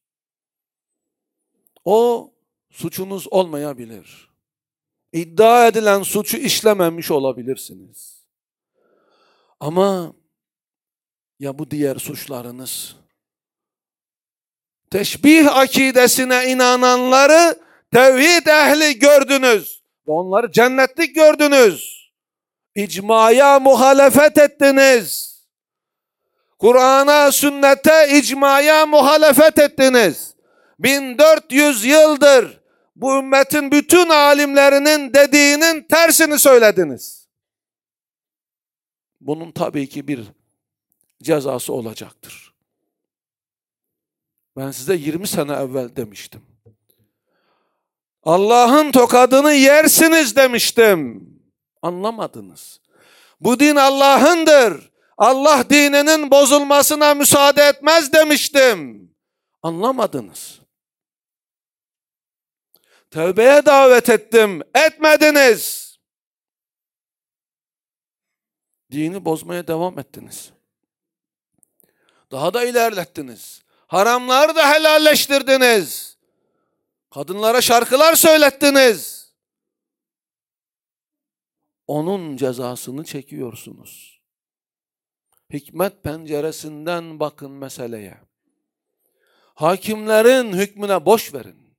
[SPEAKER 1] O suçunuz olmayabilir. İddia edilen suçu işlememiş olabilirsiniz. Ama ya bu diğer suçlarınız? Teşbih akidesine inananları tevhid ehli gördünüz. Onları cennetlik gördünüz. İcmaya muhalefet ettiniz. Kur'an'a, sünnete, icmaya muhalefet ettiniz. bin dört yüz yıldır bu ümmetin bütün alimlerinin dediğinin tersini söylediniz. Bunun tabii ki bir cezası olacaktır. Ben size yirmi sene evvel demiştim. Allah'ın tokadını yersiniz demiştim. Anlamadınız. Bu din Allah'ındır. Allah dininin bozulmasına müsaade etmez demiştim. Anlamadınız. Tövbeye davet ettim. Etmediniz. Dini bozmaya devam ettiniz. Daha da ilerlettiniz. Haramları da helalleştirdiniz. Kadınlara şarkılar söylettiniz. Onun cezasını çekiyorsunuz. Hikmet penceresinden bakın meseleye. Hakimlerin hükmüne boş verin.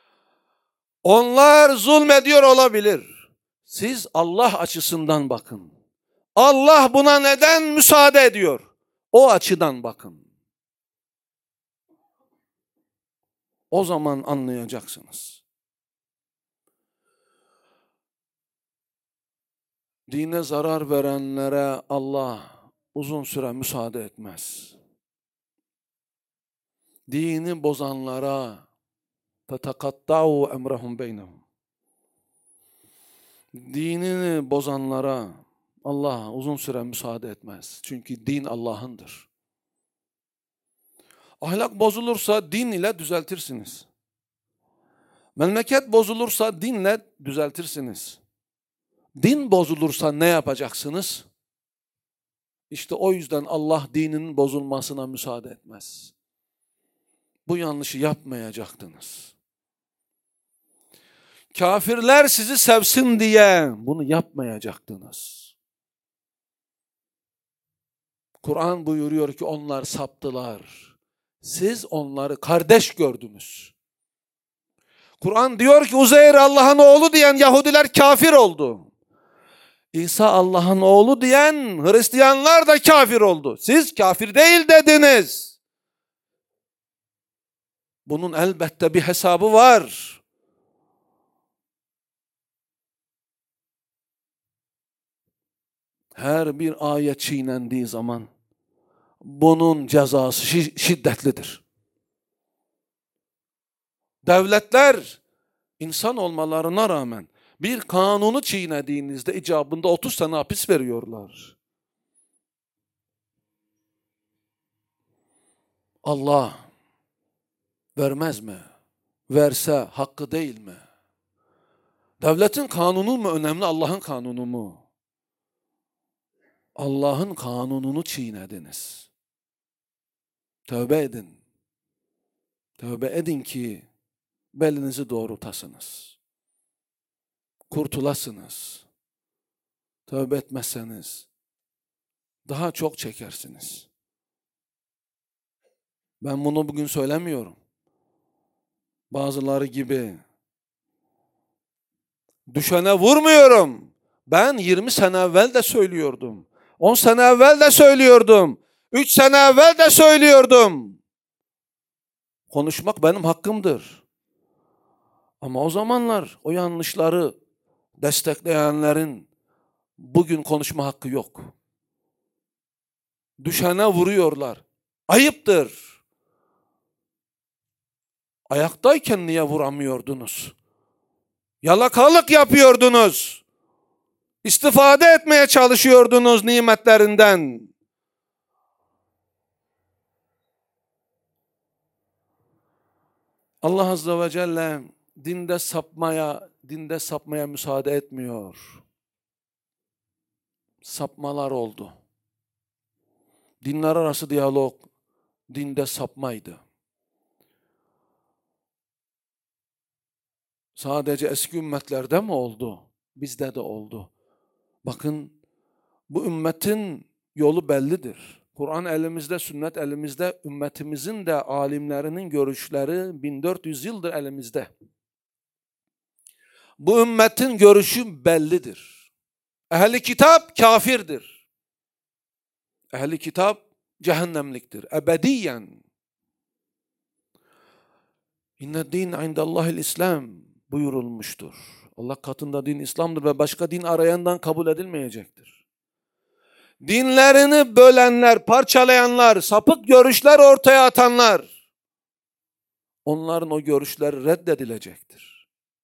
[SPEAKER 1] Onlar zulmediyor olabilir. Siz Allah açısından bakın. Allah buna neden müsaade ediyor? O açıdan bakın. O zaman anlayacaksınız. Dine zarar verenlere Allah uzun süre müsaade etmez. Dini bozanlara tetakattau emrahum beynehum. Dinini bozanlara Allah uzun süre müsaade etmez. Çünkü din Allah'ındır. Ahlak bozulursa din ile düzeltirsiniz. Memleket bozulursa dinle düzeltirsiniz. Din bozulursa ne yapacaksınız? İşte o yüzden Allah dininin bozulmasına müsaade etmez. Bu yanlışı yapmayacaktınız. Kafirler sizi sevsin diye bunu yapmayacaktınız. Kur'an buyuruyor ki onlar saptılar. Siz onları kardeş gördünüz. Kur'an diyor ki Uzeyr Allah'ın oğlu diyen Yahudiler kafir oldu. İsa Allah'ın oğlu diyen Hristiyanlar da kafir oldu. Siz kafir değil dediniz. Bunun elbette bir hesabı var. Her bir ayet çiğnendiği zaman bunun cezası şiddetlidir. Devletler İnsan olmalarına rağmen bir kanunu çiğnediğinizde icabında otuz sene hapis veriyorlar. Allah vermez mi? Verse hakkı değil mi? Devletin kanunu mu önemli, Allah'ın kanunu mu? Allah'ın kanununu çiğnediniz. Tövbe edin. Tövbe edin ki belinizi doğrultasınız. Kurtulasınız. Tövbe etmezseniz daha çok çekersiniz. Ben bunu bugün söylemiyorum. Bazıları gibi düşene vurmuyorum. Ben yirmi sene evvel de söylüyordum. on sene evvel de söylüyordum. üç sene evvel de söylüyordum. Konuşmak benim hakkımdır. Ama o zamanlar o yanlışları destekleyenlerin bugün konuşma hakkı yok. Düşene vuruyorlar. Ayıptır. Ayaktayken niye vuramıyordunuz? Yalakalık yapıyordunuz. İstifade etmeye çalışıyordunuz nimetlerinden. Allah Azze ve Celle dinde sapmaya, dinde sapmaya müsaade etmiyor. Sapmalar oldu. Dinler arası diyalog dinde sapmaydı. Sadece eski ümmetlerde mi oldu? Bizde de oldu. Bakın bu ümmetin yolu bellidir. Kur'an elimizde, sünnet elimizde, ümmetimizin de alimlerinin görüşleri bin dört yüz yıldır elimizde. Bu ümmetin görüşü bellidir. Ehli kitap kafirdir. Ehli kitap cehennemliktir. Ebediyen. İnne din indallahil İslam buyurulmuştur. Allah katında din İslam'dır ve başka din arayandan kabul edilmeyecektir. Dinlerini bölenler, parçalayanlar, sapık görüşler ortaya atanlar, onların o görüşleri reddedilecektir.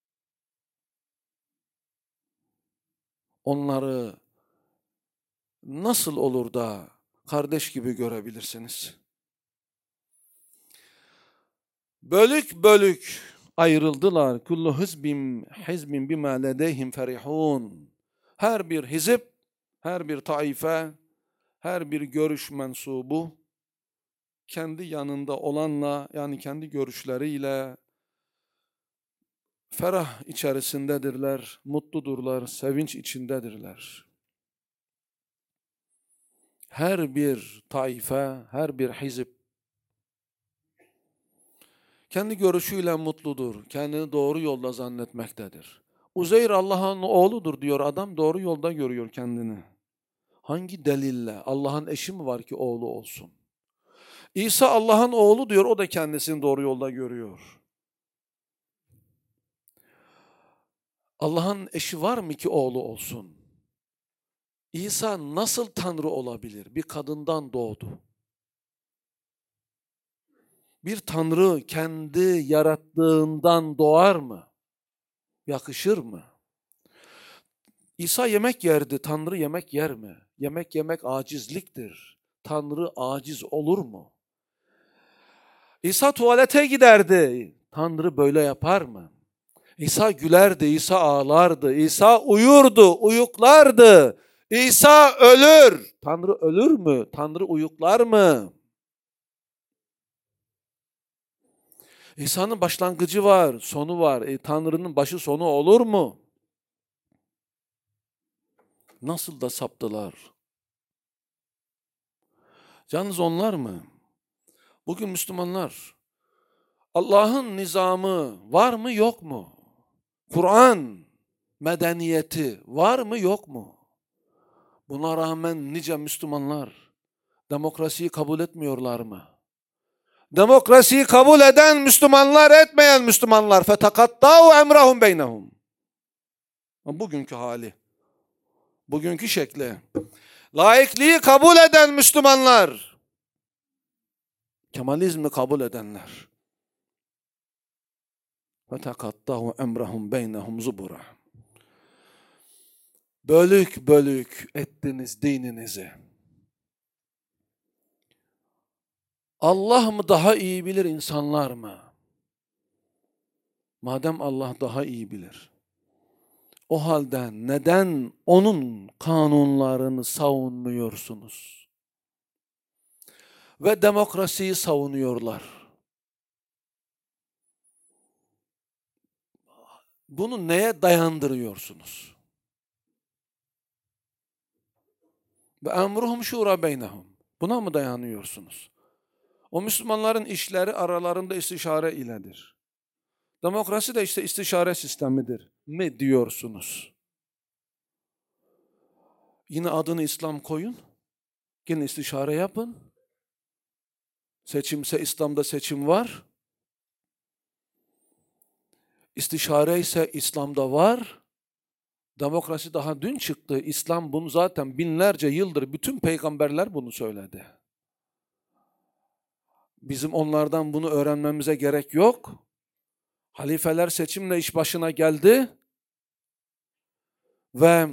[SPEAKER 1] Onları nasıl olur da kardeş gibi görebilirsiniz? Bölük bölük ayrıldılar. Kullu hizbin hizbin bima ledeyhim ferihun. Her bir hizip, her bir taife, her bir görüş mensubu kendi yanında olanla, yani kendi görüşleriyle ferah içerisindedirler, mutludurlar, sevinç içindedirler. Her bir taife, her bir hizip kendi görüşüyle mutludur, kendini doğru yolda zannetmektedir. Uzeyr Allah'ın oğludur diyor adam, doğru yolda görüyor kendini. Hangi delille? Allah'ın eşi mi var ki oğlu olsun? İsa Allah'ın oğlu diyor, o da kendisini doğru yolda görüyor. Allah'ın eşi var mı ki oğlu olsun? İsa nasıl Tanrı olabilir? Bir kadından doğdu. Bir Tanrı kendi yarattığından doğar mı? Yakışır mı? İsa yemek yerdi, Tanrı yemek yer mi? Yemek yemek acizliktir. Tanrı aciz olur mu? İsa tuvalete giderdi, Tanrı böyle yapar mı? İsa gülerdi, İsa ağlardı, İsa uyurdu, uyuklardı. İsa ölür. Tanrı ölür mü? Tanrı uyuklar mı? İsa'nın başlangıcı var, sonu var. E, Tanrı'nın başı sonu olur mu? Nasıl da saptılar? Yalnız onlar mı? Bugün Müslümanlar, Allah'ın nizamı var mı yok mu? Kur'an medeniyeti var mı yok mu? Buna rağmen nice Müslümanlar demokrasiyi kabul etmiyorlar mı? Demokrasiyi kabul eden Müslümanlar, etmeyen Müslümanlar fetakattau emrahum beynehum. Bugünkü hali, bugünkü şekli. Laikliği kabul eden Müslümanlar, Kemalizmi kabul edenler. فَتَقَطَّعُوا اَمْرَهُمْ بَيْنَهُمْ زُبُرًا. Bölük bölük ettiniz dininizi. Allah mı daha iyi bilir, insanlar mı? Madem Allah daha iyi bilir, o halde neden onun kanunlarını savunmuyorsunuz? Ve demokrasiyi savunuyorlar. Bunu neye dayandırıyorsunuz? Ve emruhum şura beynehum. Buna mı dayanıyorsunuz? O Müslümanların işleri aralarında istişare iledir. Demokrasi de işte istişare sistemidir mi diyorsunuz? Yine adını İslam koyun. Yine istişare yapın. Seçimse İslam'da seçim var. İstişare ise İslam'da var. Demokrasi daha dün çıktı. İslam bunu zaten binlerce yıldır bütün peygamberler bunu söyledi. Bizim onlardan bunu öğrenmemize gerek yok. Halifeler seçimle iş başına geldi ve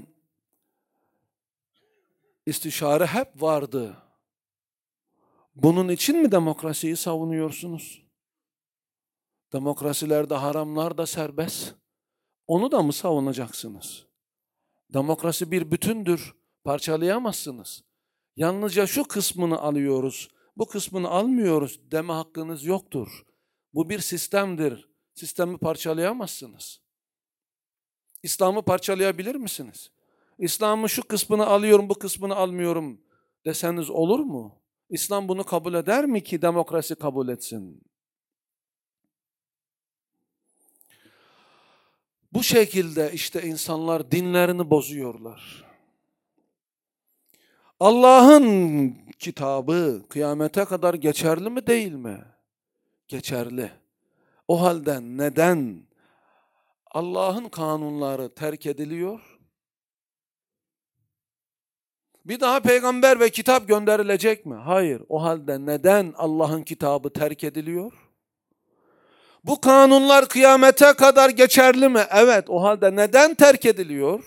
[SPEAKER 1] istişare hep vardı. Bunun için mi demokrasiyi savunuyorsunuz? Demokrasilerde haramlar da serbest. Onu da mı savunacaksınız? Demokrasi bir bütündür. Parçalayamazsınız. Yalnızca şu kısmını alıyoruz, bu kısmını almıyoruz deme hakkınız yoktur. Bu bir sistemdir. Sistemi parçalayamazsınız. İslam'ı parçalayabilir misiniz? İslam'ın şu kısmını alıyorum, bu kısmını almıyorum deseniz olur mu? İslam bunu kabul eder mi ki demokrasi kabul etsin? Bu şekilde işte insanlar dinlerini bozuyorlar. Allah'ın kitabı kıyamete kadar geçerli mi değil mi? Geçerli. O halde neden Allah'ın kanunları terk ediliyor? Bir daha peygamber ve kitap gönderilecek mi? Hayır. O halde neden Allah'ın kitabı terk ediliyor? Bu kanunlar kıyamete kadar geçerli mi? Evet. O halde neden terk ediliyor?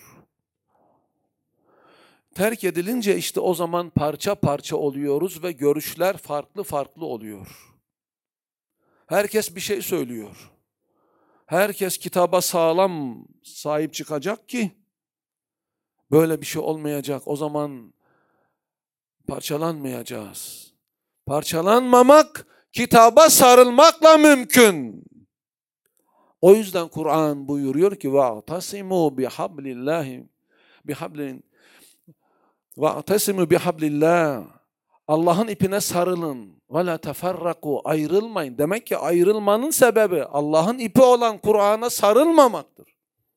[SPEAKER 1] Terk edilince işte o zaman parça parça oluyoruz ve görüşler farklı farklı oluyor. Herkes bir şey söylüyor. Herkes kitaba sağlam sahip çıkacak ki böyle bir şey olmayacak. O zaman parçalanmayacağız. Parçalanmamak kitaba sarılmakla mümkün. O yüzden Kur'an buyuruyor ki وَاَعْتَصِمُوا بِحَبْلِ اللّٰهِ بِحَبْلٍ وَاَعْتَصِمُوا بِحَبْلِ اللّٰهِ Allah'ın ipine sarılın. وَلَا تَفَرَّقُوا Ayrılmayın. Demek ki ayrılmanın sebebi Allah'ın ipi olan Kur'an'a sarılmamaktır.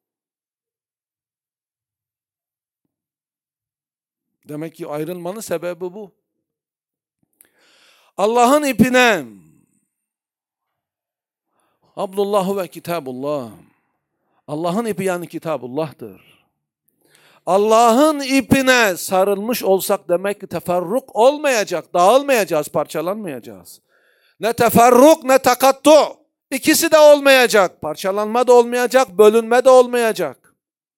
[SPEAKER 1] Demek ki ayrılmanın sebebi bu. Allah'ın ipine Abdullah ve Kitabullah. Allah'ın ipi yani Kitabullah'tır. Allah'ın ipine sarılmış olsak demek ki teferruk olmayacak, dağılmayacağız, parçalanmayacağız. Ne teferruk ne takattu. İkisi de olmayacak. Parçalanma da olmayacak, bölünme de olmayacak.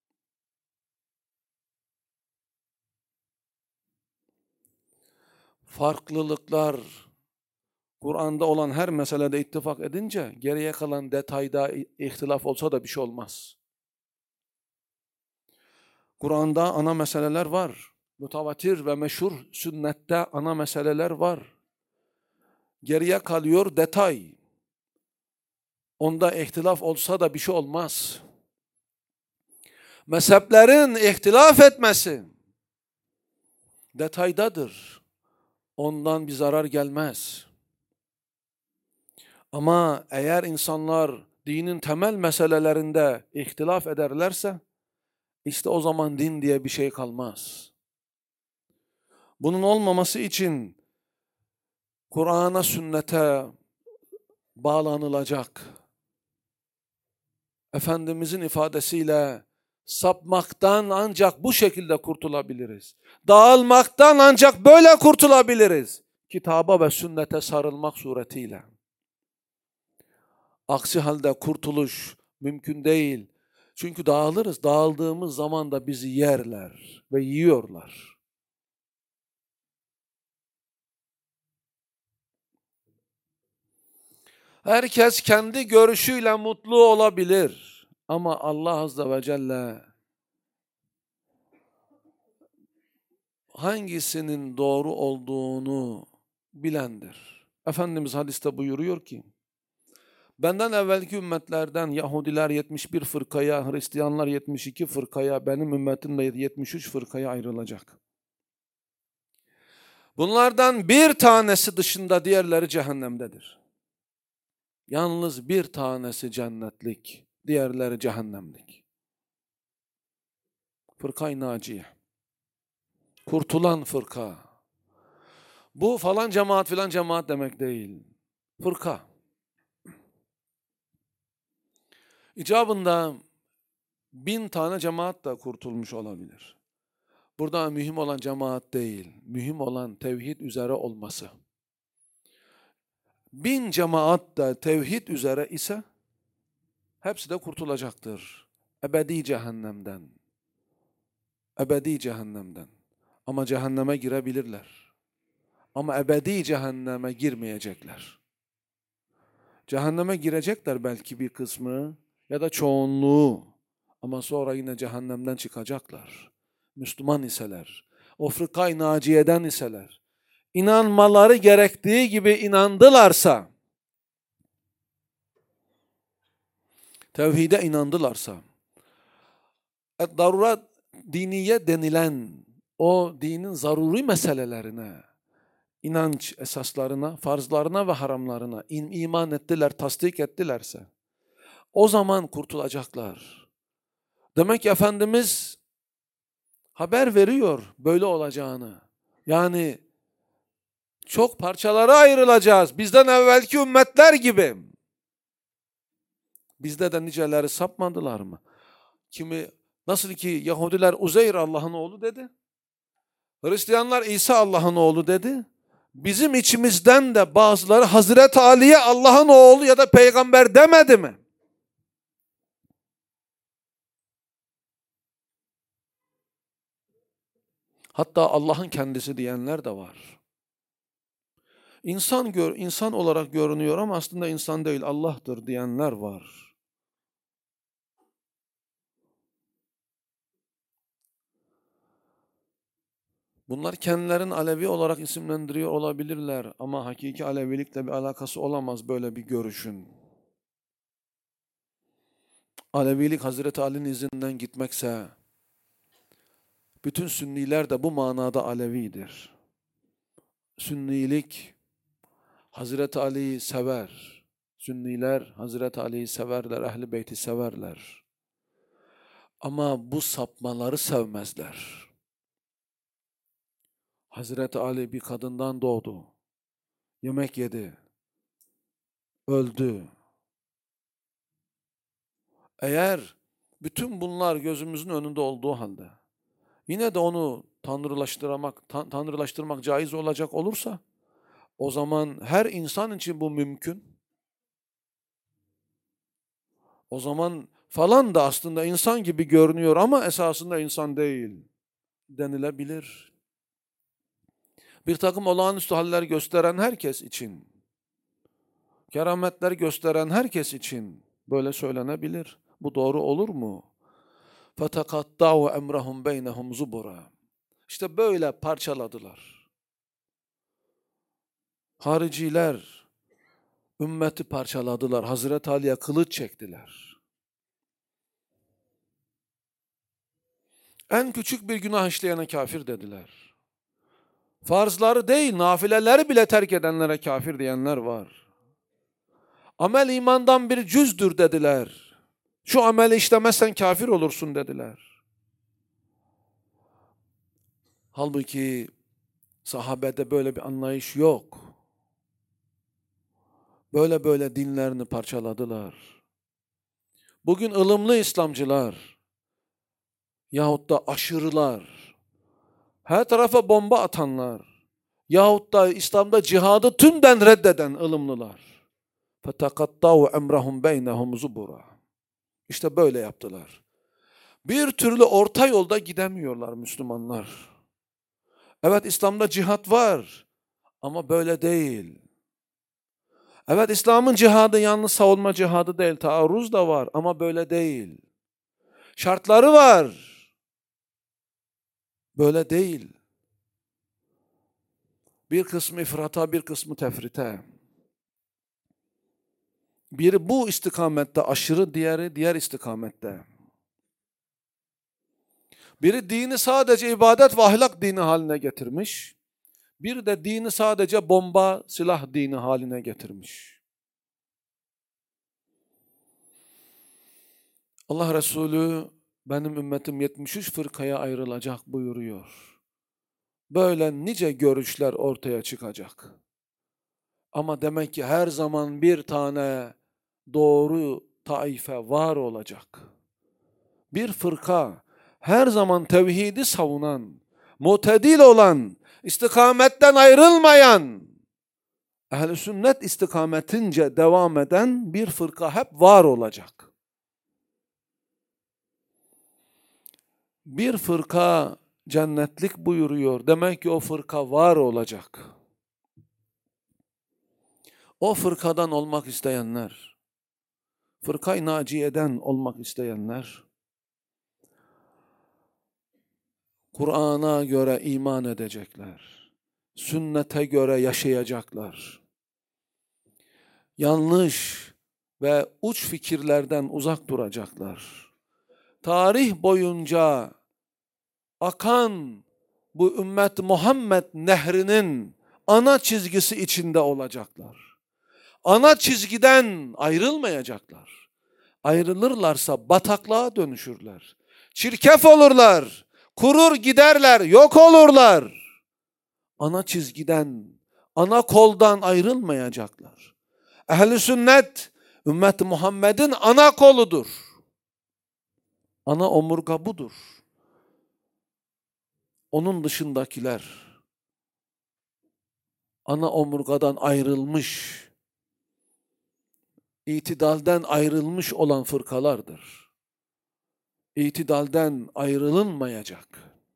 [SPEAKER 1] Farklılıklar Kur'an'da olan her meselede ittifak edince geriye kalan detayda ihtilaf olsa da bir şey olmaz. Kur'an'da ana meseleler var. Mutavatir ve meşhur sünnette ana meseleler var. Geriye kalıyor detay. Onda ihtilaf olsa da bir şey olmaz. Mezheplerin ihtilaf etmesi detaydadır. Ondan bir zarar gelmez. Ama eğer insanlar dinin temel meselelerinde ihtilaf ederlerse İşte o zaman din diye bir şey kalmaz. Bunun olmaması için Kur'an'a, sünnete bağlanılacak. Efendimizin ifadesiyle sapmaktan ancak bu şekilde kurtulabiliriz. Dağılmaktan ancak böyle kurtulabiliriz. Kitaba ve sünnete sarılmak suretiyle. Aksi halde kurtuluş mümkün değil. Çünkü dağılırız. Dağıldığımız zaman da bizi yerler ve yiyorlar. Herkes kendi görüşüyle mutlu olabilir. Ama Allah Azze ve Celle hangisinin doğru olduğunu bilendir. Efendimiz hadiste buyuruyor ki, benden evvelki ümmetlerden Yahudiler yetmiş bir fırkaya, Hristiyanlar yetmiş iki fırkaya, benim ümmetim de yetmiş üç fırkaya ayrılacak. Bunlardan bir tanesi dışında diğerleri cehennemdedir. Yalnız bir tanesi cennetlik, diğerleri cehennemlik. Fırkay naciye. Kurtulan fırka. Bu falan cemaat filan cemaat demek değil. Fırka. İcabında bin tane cemaat da kurtulmuş olabilir. Burada mühim olan cemaat değil, mühim olan tevhid üzere olması. Bin cemaat da tevhid üzere ise hepsi de kurtulacaktır. Ebedi cehennemden. Ebedi cehennemden. Ama cehenneme girebilirler. Ama ebedi cehenneme girmeyecekler. Cehenneme girecekler belki bir kısmı ya da çoğunluğu. Ama sonra yine cehennemden çıkacaklar. Müslüman iseler. O fırkay naciyeden iseler. İnanmaları gerektiği gibi inandılarsa, tevhide inandılarsa, darurat diniye denilen o dinin zaruri meselelerine, inanç esaslarına, farzlarına ve haramlarına iman ettiler, tasdik ettilerse, o zaman kurtulacaklar. Demek ki Efendimiz haber veriyor böyle olacağını. Yani çok parçalara ayrılacağız. Bizden evvelki ümmetler gibi. Bizde de niceleri sapmadılar mı? Kimi, nasıl ki Yahudiler Uzeyr Allah'ın oğlu dedi. Hristiyanlar İsa Allah'ın oğlu dedi. Bizim içimizden de bazıları Hazreti Ali'ye Allah'ın oğlu ya da peygamber demedi mi? Hatta Allah'ın kendisi diyenler de var. İnsan gör, insan olarak görünüyor ama aslında insan değil, Allah'tır diyenler var. Bunlar kendilerini Alevi olarak isimlendiriyor olabilirler ama hakiki Alevilikle bir alakası olamaz böyle bir görüşün. Alevilik Hazreti Ali'nin izinden gitmekse, bütün Sünniler de bu manada Alevidir. Sünnilik Hazreti Ali'yi sever. Sünniler Hazreti Ali'yi severler, Ehl-i Beyt'i severler. Ama bu sapmaları sevmezler. Hazreti Ali bir kadından doğdu. Yemek yedi. Öldü. Eğer bütün bunlar gözümüzün önünde olduğu halde yine de onu tanrılaştırmak, tan tanrılaştırmak caiz olacak olursa o zaman her insan için bu mümkün. O zaman falan da aslında insan gibi görünüyor ama esasında insan değil denilebilir. Bir takım olağanüstü haller gösteren herkes için, kerametler gösteren herkes için böyle söylenebilir. Bu doğru olur mu? فَتَقَطَّعُوا اَمْرَهُمْ بَيْنَهُمْ زُبُرًا. İşte böyle parçaladılar. Hariciler ümmeti parçaladılar. Hazreti Ali'ye kılıç çektiler. En küçük bir günah işleyene kafir dediler. Farzları değil, nafileleri bile terk edenlere kafir diyenler var. Amel imandan bir cüzdür dediler. Şu ameli işlemezsen kafir olursun dediler. Halbuki sahabede böyle bir anlayış yok. Böyle böyle dinlerini parçaladılar. Bugün ılımlı İslamcılar yahut da aşırılar, her tarafa bomba atanlar yahut da İslam'da cihadı tümden reddeden ılımlılar فَتَقَطَّعُوا اَمْرَهُمْ بَيْنَهُمْ زُبُرًا. İşte böyle yaptılar. Bir türlü orta yolda gidemiyorlar Müslümanlar. Evet, İslam'da cihat var ama böyle değil. Evet, İslam'ın cihadı yalnız savunma cihadı değil, taarruz da var ama böyle değil. Şartları var. Böyle değil. Bir kısmı ifrata, bir kısmı tefrite. Biri bu istikamette aşırı, diğeri diğer istikamette. Biri dini sadece ibadet ve ahlak dini haline getirmiş. Bir de dini sadece bomba, silah dini haline getirmiş. Allah Resulü benim ümmetim yetmiş üç fırkaya ayrılacak buyuruyor. Böyle nice görüşler ortaya çıkacak. Ama demek ki her zaman bir tane doğru taife var olacak. Bir fırka her zaman tevhidi savunan, mutedil olan, istikametten ayrılmayan, ehl-i sünnet istikametince devam eden bir fırka hep var olacak. Bir fırka cennetlik buyuruyor. Demek ki o fırka var olacak. O fırkadan olmak isteyenler, fırkayı naciyeden olmak isteyenler, Kur'an'a göre iman edecekler. Sünnete göre yaşayacaklar. Yanlış ve uç fikirlerden uzak duracaklar. Tarih boyunca akan bu ümmet Muhammed nehrinin ana çizgisi içinde olacaklar. Ana çizgiden ayrılmayacaklar. Ayrılırlarsa bataklığa dönüşürler. Çirkef olurlar. Kurur giderler, yok olurlar. Ana çizgiden, ana koldan ayrılmayacaklar. Ehl-i sünnet, ümmet Muhammed'in ana koludur. Ana omurga budur. Onun dışındakiler, ana omurgadan ayrılmış, itidalden ayrılmış olan fırkalardır. İtidalden ayrılınmayacak.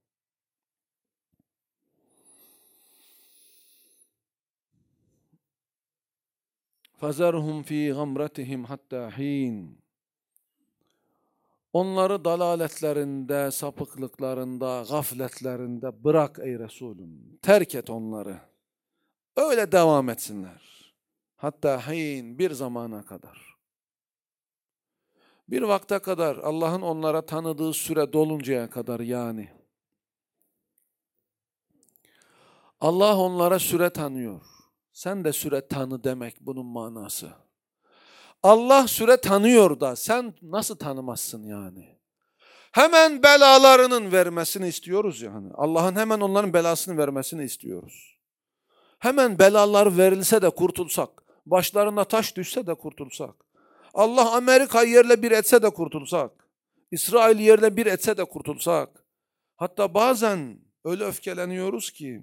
[SPEAKER 1] فَذَرْهُمْ ف۪ي غَمْرَتِهِمْ حَتَّى ح۪ينَ. Onları dalaletlerinde, sapıklıklarında, gafletlerinde bırak ey Resulüm. Terk et onları. Öyle devam etsinler. Hatta hin, bir zamana kadar. Bir vakte kadar, Allah'ın onlara tanıdığı süre doluncaya kadar yani. Allah onlara süre tanıyor. Sen de süre tanı demek bunun manası. Allah süre tanıyor da sen nasıl tanımazsın yani? Hemen belalarının vermesini istiyoruz yani. Allah'ın hemen onların belasını vermesini istiyoruz. Hemen belalar verilse de kurtulsak, başlarına taş düşse de kurtulsak, Allah Amerika'yı yerle bir etse de kurtulsak, İsrail yerle bir etse de kurtulsak, hatta bazen öyle öfkeleniyoruz ki,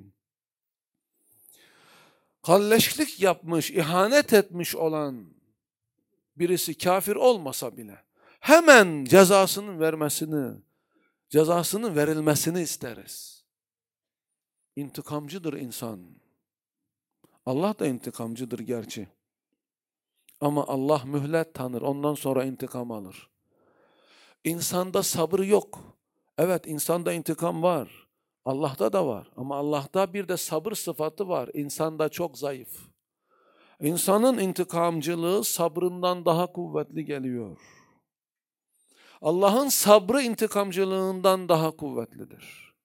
[SPEAKER 1] kalleşlik yapmış, ihanet etmiş olan birisi kafir olmasa bile hemen cezasının vermesini, cezasının verilmesini isteriz. İntikamcıdır insan. Allah da intikamcıdır gerçi. Ama Allah mühlet tanır, ondan sonra intikam alır. İnsanda sabır yok. Evet, insanda intikam var. Allah'ta da var. Ama Allah'ta bir de sabır sıfatı var. İnsanda çok zayıf. İnsanın intikamcılığı sabrından daha kuvvetli geliyor. Allah'ın sabrı intikamcılığından daha kuvvetlidir.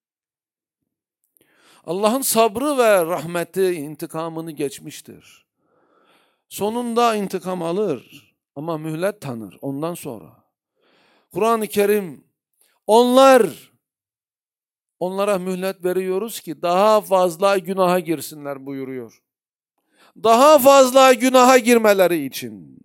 [SPEAKER 1] Allah'ın sabrı ve rahmeti intikamını geçmiştir. Sonunda intikam alır ama mühlet tanır ondan sonra. Kur'an-ı Kerim onlar onlara mühlet veriyoruz ki daha fazla günaha girsinler buyuruyor. Daha fazla günaha girmeleri için.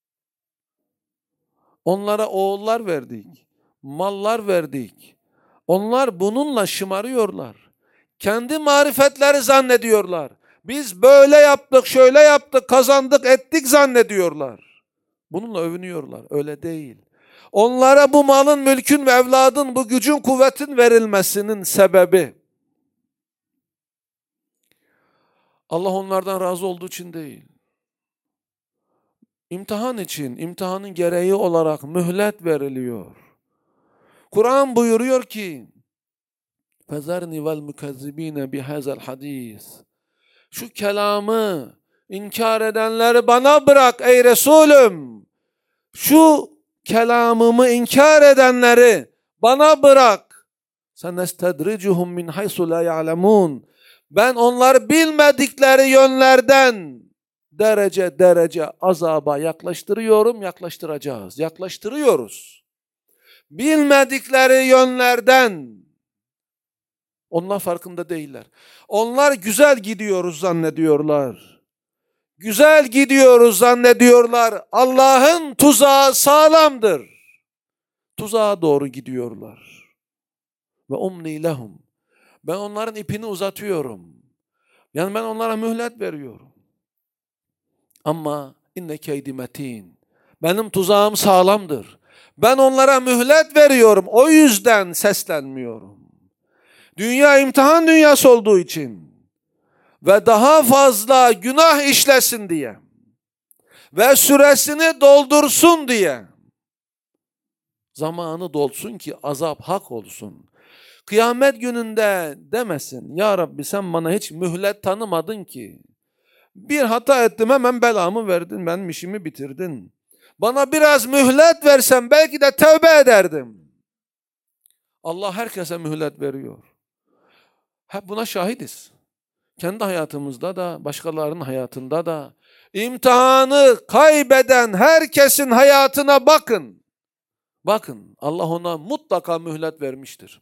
[SPEAKER 1] Onlara oğullar verdik, mallar verdik. Onlar bununla şımarıyorlar. Kendi marifetleri zannediyorlar. Biz böyle yaptık, şöyle yaptık, kazandık, ettik zannediyorlar. Bununla övünüyorlar. Öyle değil. Onlara bu malın, mülkün ve evladın, bu gücün, kuvvetin verilmesinin sebebi Allah onlardan razı olduğu için değil. İmtihan için, imtihanın gereği olarak mühlet veriliyor. Kur'an buyuruyor ki فَذَرْنِ وَالْمُكَذِّب۪ينَ بِهَذَا الْحَد۪يثِ Şu kelamı inkar edenleri bana bırak ey Resulüm. Şu kelamımı inkar edenleri bana bırak. سَنَسْتَدْرِجُهُمْ مِنْ حَيْسُ لَا يَعْلَمُونَ Ben onları bilmedikleri yönlerden derece derece azaba yaklaştırıyorum, yaklaştıracağız, yaklaştırıyoruz. Bilmedikleri yönlerden. Onlar farkında değiller. Onlar güzel gidiyoruz zannediyorlar. Güzel gidiyoruz zannediyorlar. Allah'ın tuzağı sağlamdır. Tuzağa doğru gidiyorlar. Ve umni lehum. Ben onların ipini uzatıyorum. Yani ben onlara mühlet veriyorum. Ama inne keydi metin. Benim tuzağım sağlamdır. Ben onlara mühlet veriyorum. O yüzden seslenmiyorum. Dünya imtihan dünyası olduğu için ve daha fazla günah işlesin diye ve süresini doldursun diye, zamanı dolsun ki azap hak olsun. Kıyamet gününde demesin, ya Rabbi sen bana hiç mühlet tanımadın ki. Bir hata ettim hemen belamı verdin, benim işimi bitirdin. Bana biraz mühlet versen belki de tövbe ederdim. Allah herkese mühlet veriyor. Hep buna şahidiz. Kendi hayatımızda da, başkalarının hayatında da. İmtihanı kaybeden herkesin hayatına bakın. Bakın, Allah ona mutlaka mühlet vermiştir.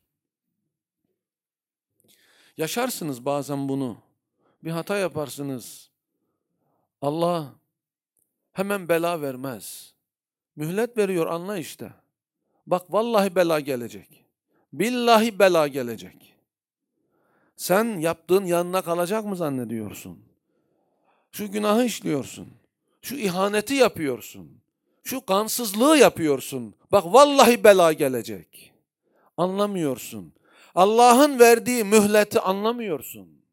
[SPEAKER 1] Yaşarsınız bazen bunu. Bir hata yaparsınız. Allah hemen bela vermez. Mühlet veriyor, anla işte. Bak vallahi bela gelecek. Billahi bela gelecek. Sen yaptığın yanına kalacak mı zannediyorsun? Şu günahı işliyorsun. Şu ihaneti yapıyorsun. Şu kansızlığı yapıyorsun. Bak vallahi bela gelecek. Anlamıyorsun. Allah'ın verdiği mühleti anlamıyorsun.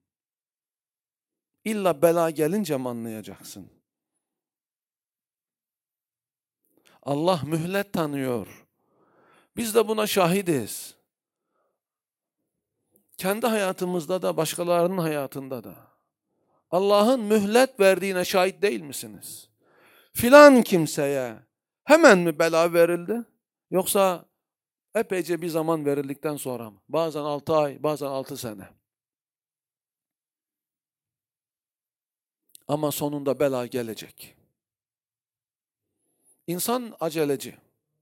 [SPEAKER 1] İlla bela gelince mi anlayacaksın? Allah mühlet tanıyor. Biz de buna şahidiz. Kendi hayatımızda da, başkalarının hayatında da. Allah'ın mühlet verdiğine şahit değil misiniz? Filan kimseye hemen mi bela verildi? Yoksa epeyce bir zaman verildikten sonra mı? Bazen altı ay, bazen altı sene. Ama sonunda bela gelecek. İnsan aceleci.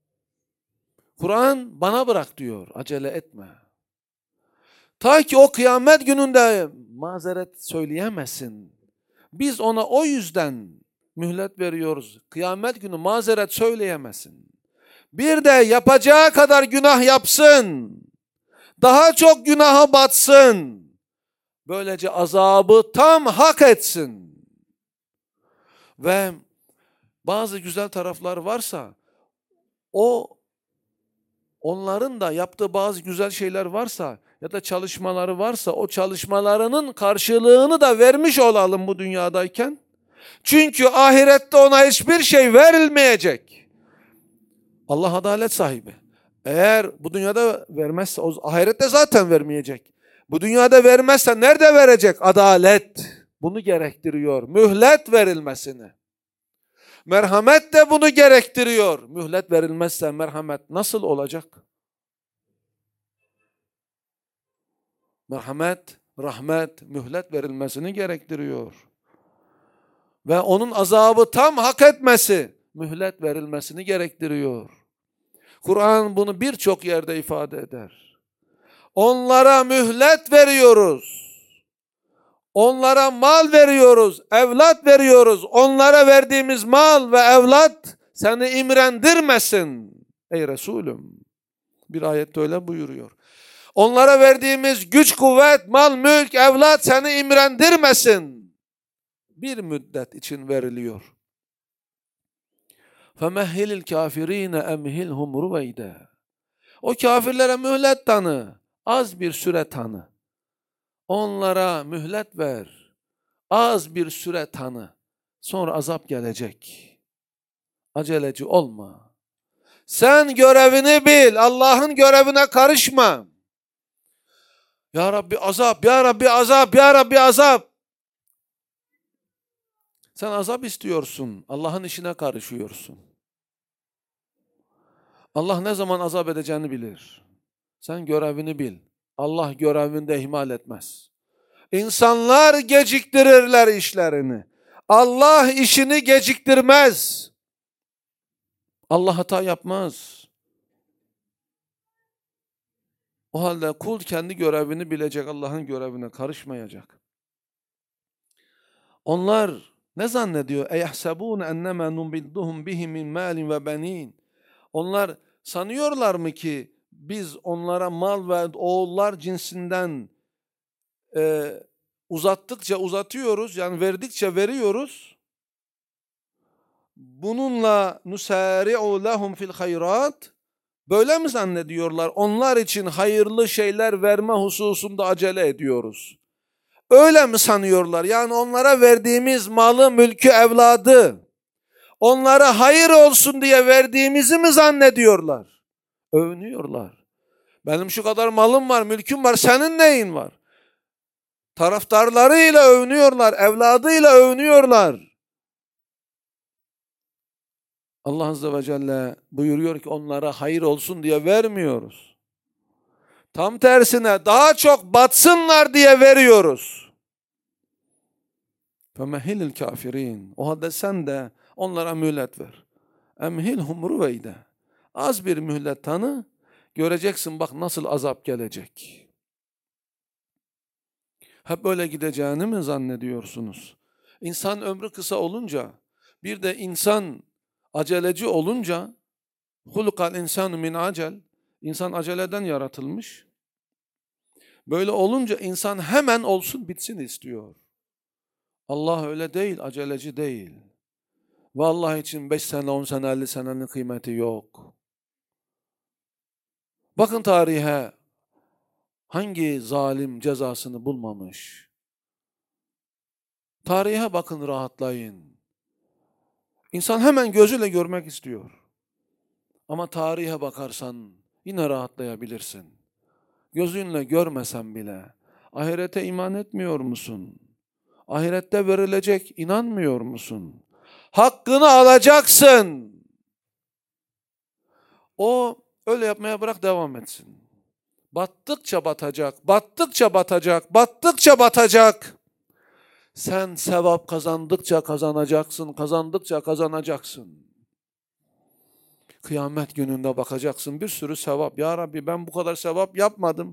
[SPEAKER 1] Kur'an bana bırak diyor, acele etme. Ta ki o kıyamet gününde mazeret söyleyemesin. Biz ona o yüzden mühlet veriyoruz. Kıyamet günü mazeret söyleyemesin. Bir de yapacağı kadar günah yapsın. Daha çok günaha batsın. Böylece azabı tam hak etsin. Ve bazı güzel taraflar varsa, o onların da yaptığı bazı güzel şeyler varsa ya da çalışmaları varsa o çalışmalarının karşılığını da vermiş olalım bu dünyadayken. Çünkü ahirette ona hiçbir şey verilmeyecek. Allah adalet sahibi. Eğer bu dünyada vermezse o ahirette zaten vermeyecek. Bu dünyada vermezse nerede verecek? Adalet bunu gerektiriyor. Mühlet verilmesini. Merhamet de bunu gerektiriyor. Mühlet verilmezse merhamet nasıl olacak? Merhamet, rahmet, mühlet verilmesini gerektiriyor. Ve onun azabı tam hak etmesi, mühlet verilmesini gerektiriyor. Kur'an bunu birçok yerde ifade eder. Onlara mühlet veriyoruz. Onlara mal veriyoruz, evlat veriyoruz. Onlara verdiğimiz mal ve evlat seni imrendirmesin ey Resulüm. Bir ayette öyle buyuruyor. Onlara verdiğimiz güç, kuvvet, mal, mülk, evlat seni imrendirmesin. bir müddet için veriliyor. فَمَهِّلِ الْكَافِر۪ينَ اَمْهِلْهُمْ رُوَيْدًا. O kafirlere mühlet tanı, az bir süre tanı. Onlara mühlet ver, az bir süre tanı. Sonra azap gelecek. Aceleci olma. Sen görevini bil, Allah'ın görevine karışma. Ya Rabbi azap, Ya Rabbi azap, Ya Rabbi azap. Sen azap istiyorsun, Allah'ın işine karışıyorsun. Allah ne zaman azap edeceğini bilir. Sen görevini bil. Allah görevinde ihmal etmez. İnsanlar geciktirirler işlerini. Allah işini geciktirmez. Allah hata yapmaz. O halde kul kendi görevini bilecek, Allah'ın görevine karışmayacak. Onlar ne zannediyor? اَيَحْسَبُونَ اَنَّمَا نُنْبِدُّهُمْ بِهِ مِنْ مَالٍ وَبَن۪ينَ. Onlar sanıyorlar mı ki biz onlara mal ve oğullar cinsinden e, uzattıkça uzatıyoruz, yani verdikçe veriyoruz. Bununla nusari'u lehum fil hayrat. Böyle mi zannediyorlar? Onlar için hayırlı şeyler verme hususunda acele ediyoruz. Öyle mi sanıyorlar? Yani onlara verdiğimiz malı, mülkü, evladı, onlara hayır olsun diye verdiğimizi mi zannediyorlar? Övünüyorlar. Benim şu kadar malım var, mülküm var, senin neyin var? Taraftarlarıyla övünüyorlar, evladıyla övünüyorlar. Allah Azze ve Celle buyuruyor ki onlara hayır olsun diye vermiyoruz. Tam tersine daha çok batsınlar diye veriyoruz. فَمَهِلِ الْكَافِرِينَ. O halde sen de onlara mühlet ver. اَمْهِلْهُمْ رُوَيْدًا. Az bir mühlet tanı, göreceksin bak nasıl azap gelecek. Hep böyle gideceğini mi zannediyorsunuz? İnsan ömrü kısa olunca, bir de insan aceleci olunca, hulukal insanu min acel, insan aceleden yaratılmış. Böyle olunca insan hemen olsun bitsin istiyor. Allah öyle değil, aceleci değil. Vallahi için beş sene, on sene, elli senenin kıymeti yok. Bakın tarihe, hangi zalim cezasını bulmamış? Tarihe bakın, rahatlayın. İnsan hemen gözüyle görmek istiyor. Ama tarihe bakarsan yine rahatlayabilirsin. Gözünle görmesen bile. Ahirete iman etmiyor musun? Ahirette verilecek, inanmıyor musun? Hakkını alacaksın. O öyle yapmaya bırak, devam etsin. Battıkça batacak, battıkça batacak, battıkça batacak. Sen sevap kazandıkça kazanacaksın, kazandıkça kazanacaksın. Kıyamet gününde bakacaksın, bir sürü sevap. Ya Rabbi ben bu kadar sevap yapmadım.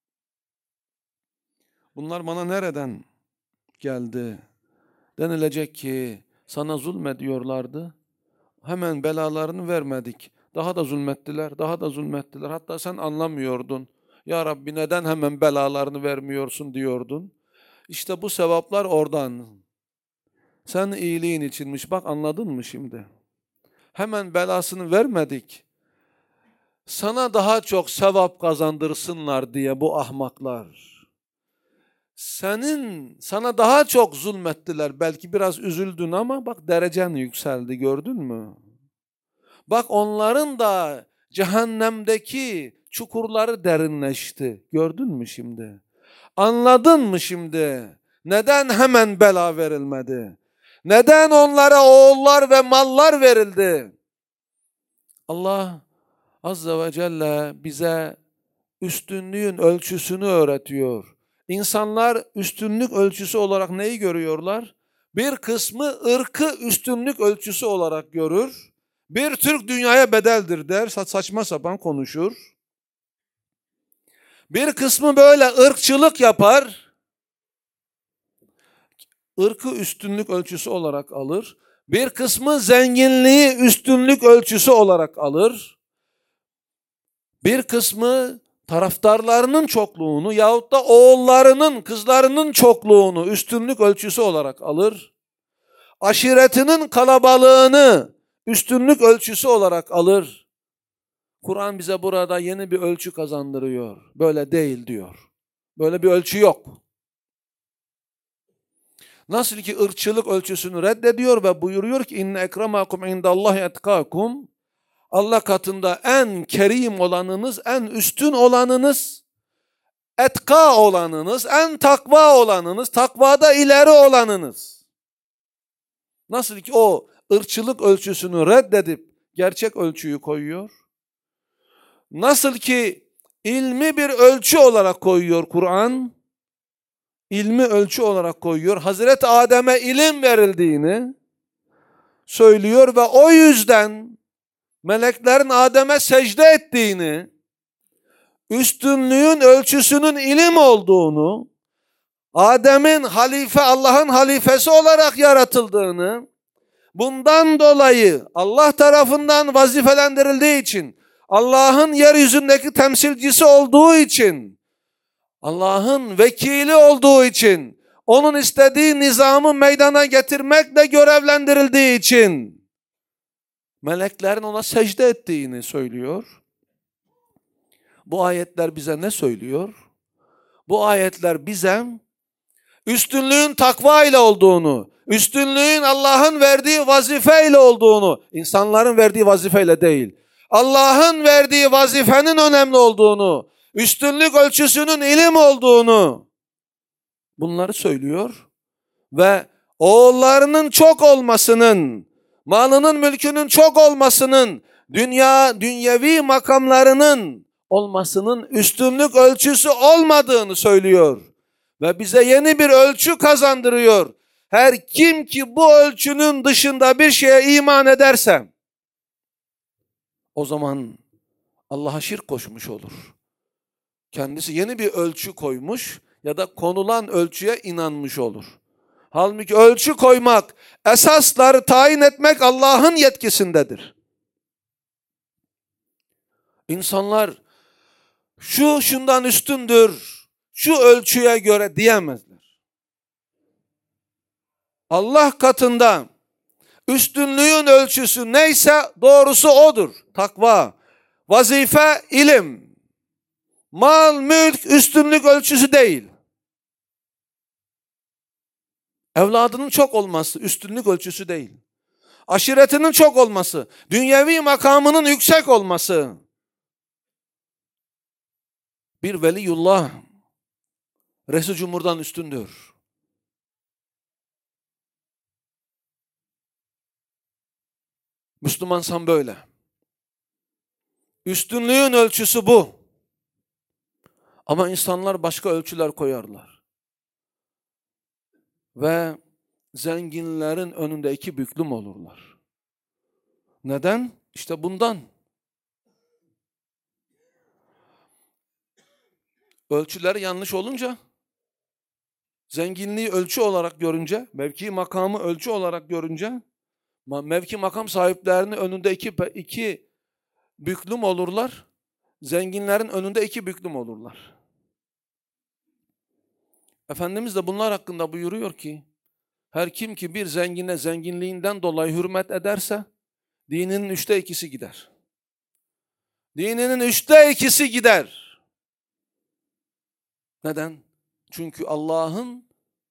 [SPEAKER 1] Bunlar bana nereden geldi? Denilecek ki sana zulmediyorlardı. Hemen belalarını vermedik. Daha da zulmettiler, daha da zulmettiler. Hatta sen anlamıyordun. Ya Rabbi neden hemen belalarını vermiyorsun diyordun. İşte bu sevaplar oradan. Sen iyiliğin içinmiş. Bak anladın mı şimdi? Hemen belasını vermedik. Sana daha çok sevap kazandırsınlar diye bu ahmaklar. Senin, sana daha çok zulmettiler. Belki biraz üzüldün ama bak derecen yükseldi, gördün mü? Bak onların da cehennemdeki çukurları derinleşti. Gördün mü şimdi? Anladın mı şimdi? Neden hemen bela verilmedi? Neden onlara oğullar ve mallar verildi? Allah Azze ve Celle bize üstünlüğün ölçüsünü öğretiyor. İnsanlar üstünlük ölçüsü olarak neyi görüyorlar? Bir kısmı ırkı üstünlük ölçüsü olarak görür. Bir Türk dünyaya bedeldir der, saçma sapan konuşur. Bir kısmı böyle ırkçılık yapar. Irkı üstünlük ölçüsü olarak alır. Bir kısmı zenginliği üstünlük ölçüsü olarak alır. Bir kısmı taraftarlarının çokluğunu yahut da oğullarının, kızlarının çokluğunu üstünlük ölçüsü olarak alır. aşiretinin kalabalığını üstünlük ölçüsü olarak alır. Kur'an bize burada yeni bir ölçü kazandırıyor. Böyle değil diyor. Böyle bir ölçü yok. Nasıl ki ırkçılık ölçüsünü reddediyor ve buyuruyor ki inne ekremakum indallahi etkakum. Allah katında en kerim olanınız, en üstün olanınız, etka olanınız, en takva olanınız, takvada ileri olanınız. Nasıl ki o ırkçılık ölçüsünü reddedip gerçek ölçüyü koyuyor. Nasıl ki ilmi bir ölçü olarak koyuyor Kur'an, ilmi ölçü olarak koyuyor. Hazreti Adem'e ilim verildiğini söylüyor ve o yüzden meleklerin Adem'e secde ettiğini, üstünlüğün ölçüsünün ilim olduğunu, Adem'in halife, Allah'ın halifesi olarak yaratıldığını, bundan dolayı Allah tarafından vazifelendirildiği için, Allah'ın yeryüzündeki temsilcisi olduğu için, Allah'ın vekili olduğu için, onun istediği nizamı meydana getirmekle görevlendirildiği için, meleklerin ona secde ettiğini söylüyor. Bu ayetler bize ne söylüyor? Bu ayetler bize üstünlüğün takva ile olduğunu, üstünlüğün Allah'ın verdiği vazifeyle olduğunu, insanların verdiği vazifeyle değil, Allah'ın verdiği vazifenin önemli olduğunu, üstünlük ölçüsünün ilim olduğunu, bunları söylüyor ve oğullarının çok olmasının, malının mülkünün çok olmasının, dünya, dünyevi makamlarının olmasının üstünlük ölçüsü olmadığını söylüyor. Ve bize yeni bir ölçü kazandırıyor. Her kim ki bu ölçünün dışında bir şeye iman ederse, o zaman Allah'a şirk koşmuş olur. Kendisi yeni bir ölçü koymuş ya da konulan ölçüye inanmış olur. Halbuki ölçü koymak, esasları tayin etmek Allah'ın yetkisindedir. İnsanlar şu şundan üstündür, şu ölçüye göre diyemezler. Allah katında üstünlüğün ölçüsü neyse doğrusu odur. Takva, vazife, ilim, mal, mülk üstünlük ölçüsü değil. Evladının çok olması üstünlük ölçüsü değil. Aşiretinin çok olması, dünyevi makamının yüksek olması. Bir veliyullah Resul Cumhur'dan üstündür. Müslümansan böyle. Üstünlüğün ölçüsü bu. Ama insanlar başka ölçüler koyarlar. Ve zenginlerin önünde iki büklüm olurlar. Neden? İşte bundan. Ölçüleri yanlış olunca, zenginliği ölçü olarak görünce, mevki makamı ölçü olarak görünce, mevki makam sahiplerinin önünde iki, iki büklüm olurlar. Zenginlerin önünde iki büklüm olurlar. Efendimiz de bunlar hakkında buyuruyor ki, her kim ki bir zengine zenginliğinden dolayı hürmet ederse, dininin üçte ikisi gider. Dininin üçte ikisi gider. Neden? Çünkü Allah'ın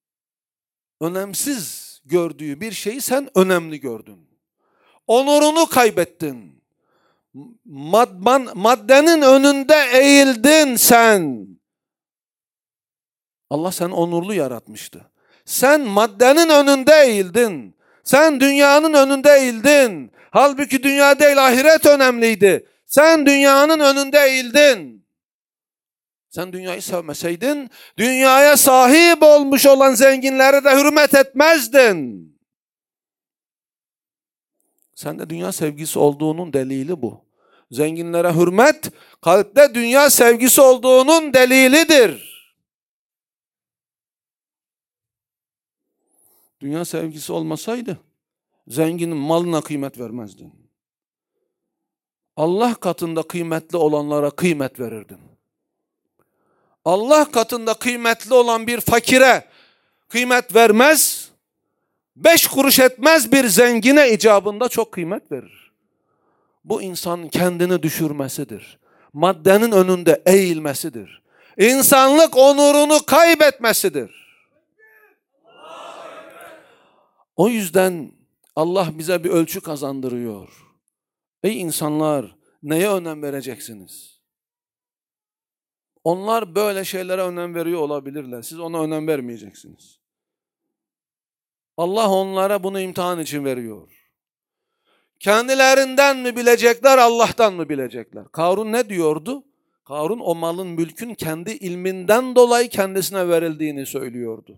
[SPEAKER 1] önemsiz gördüğü bir şeyi sen önemli gördün. Onurunu kaybettin. Madman, maddenin önünde eğildin sen. Allah seni onurlu yaratmıştı. Sen maddenin önünde eğildin. Sen dünyanın önünde eğildin. Halbuki dünya değil ahiret önemliydi. Sen dünyanın önünde eğildin. Sen dünyayı sevmeseydin, dünyaya sahip olmuş olan zenginlere de hürmet etmezdin. Sende dünya sevgisi olduğunun delili bu. Zenginlere hürmet, kalpte dünya sevgisi olduğunun delilidir. Dünya sevgisi olmasaydı, zenginin malına kıymet vermezdin. Allah katında kıymetli olanlara kıymet verirdin. Allah katında kıymetli olan bir fakire kıymet vermez, beş kuruş etmez bir zengine icabında çok kıymet verir. Bu insanın kendini düşürmesidir. Maddenin önünde eğilmesidir. İnsanlık onurunu kaybetmesidir. O yüzden Allah bize bir ölçü kazandırıyor. Ey insanlar, neye önem vereceksiniz? Onlar böyle şeylere önem veriyor olabilirler. Siz ona önem vermeyeceksiniz. Allah onlara bunu imtihan için veriyor. Kendilerinden mi bilecekler, Allah'tan mı bilecekler? Karun ne diyordu? Karun o malın, mülkün kendi ilminden dolayı kendisine verildiğini söylüyordu.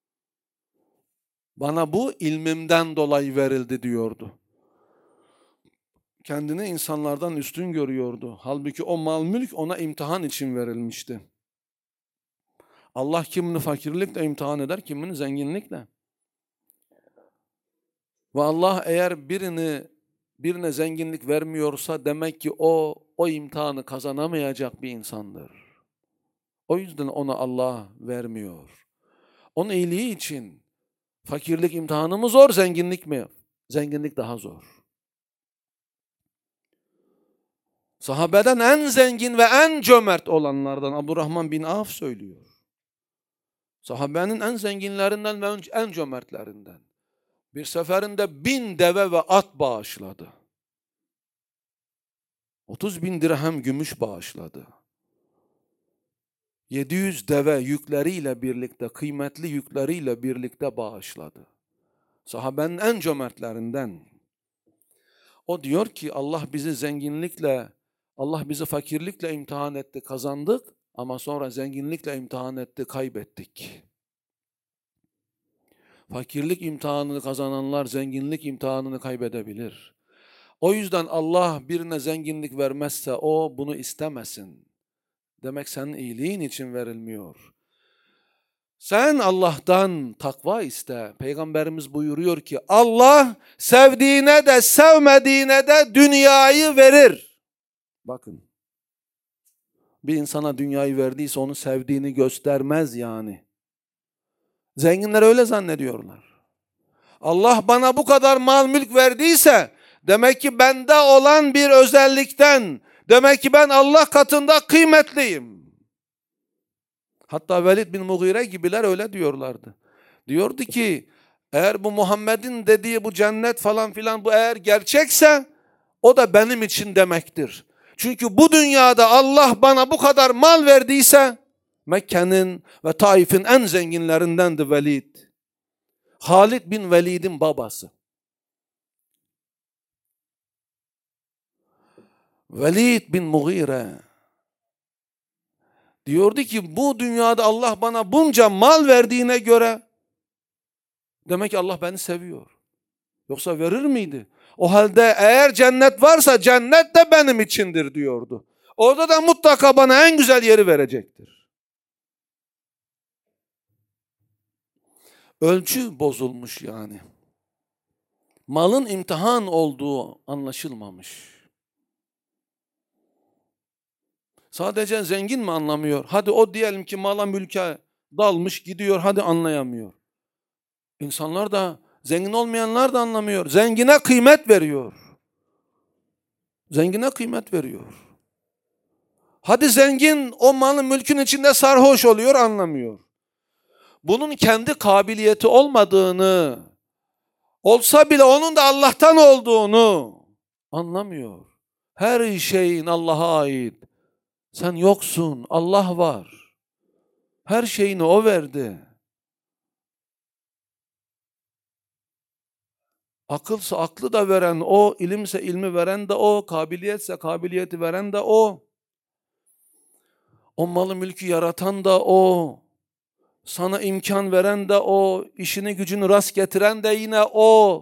[SPEAKER 1] Bana bu ilmimden dolayı verildi diyordu. Kendini insanlardan üstün görüyordu. Halbuki o mal, mülk ona imtihan için verilmişti. Allah kimini fakirlikle imtihan eder, kimini zenginlikle. Ve Allah eğer birini birine zenginlik vermiyorsa demek ki o o imtihanı kazanamayacak bir insandır. O yüzden ona Allah vermiyor. Onun iyiliği için fakirlik imtihanı mı zor, zenginlik mi? Zenginlik daha zor. Sahabeden en zengin ve en cömert olanlardan Abdurrahman bin Avf söylüyor. Sahabenin en zenginlerinden ve en cömertlerinden. Bir seferinde bin deve ve at bağışladı. otuz bin dirhem gümüş bağışladı. yedi yüz deve yükleriyle birlikte, kıymetli yükleriyle birlikte bağışladı. Sahabenin en cömertlerinden. O diyor ki Allah bizi zenginlikle, Allah bizi fakirlikle imtihan etti, kazandık ama sonra zenginlikle imtihan etti, kaybettik. Fakirlik imtihanını kazananlar zenginlik imtihanını kaybedebilir. O yüzden Allah birine zenginlik vermezse o bunu istemesin. Demek senin iyiliğin için verilmiyor. Sen Allah'tan takva iste. Peygamberimiz buyuruyor ki Allah sevdiğine de sevmediğine de dünyayı verir. Bakın. Bir insana dünyayı verdiyse onu sevdiğini göstermez yani. Zenginler öyle zannediyorlar. Allah bana bu kadar mal mülk verdiyse demek ki bende olan bir özellikten, demek ki ben Allah katında kıymetliyim. Hatta Velid bin Mughire gibiler öyle diyorlardı. Diyordu ki eğer bu Muhammed'in dediği bu cennet falan filan bu eğer gerçekse o da benim için demektir. Çünkü bu dünyada Allah bana bu kadar mal verdiyse Mekke'nin ve Taif'in en zenginlerindendi Velid. Halid bin Velid'in babası. Velid bin Mughire diyordu ki bu dünyada Allah bana bunca mal verdiğine göre demek ki Allah beni seviyor. Yoksa verir miydi? O halde eğer cennet varsa cennet de benim içindir diyordu. Orada da mutlaka bana en güzel yeri verecektir. Ölçü bozulmuş yani. Malın imtihan olduğu anlaşılmamış. Sadece zengin mi anlamıyor? Hadi o diyelim ki mala mülke dalmış gidiyor, hadi anlayamıyor. İnsanlar da, zengin olmayanlar da anlamıyor. Zengine kıymet veriyor. Zengine kıymet veriyor. Hadi zengin o malın mülkün içinde sarhoş oluyor, anlamıyor. Bunun kendi kabiliyeti olmadığını, olsa bile onun da Allah'tan olduğunu anlamıyor. Her şeyin Allah'a ait. Sen yoksun, Allah var. Her şeyini O verdi. Akılsa aklı da veren O, ilimse ilmi veren de O, kabiliyetse kabiliyeti veren de O. O malı mülkü yaratan da O. Sana imkan veren de O, işini gücünü rast getiren de yine O.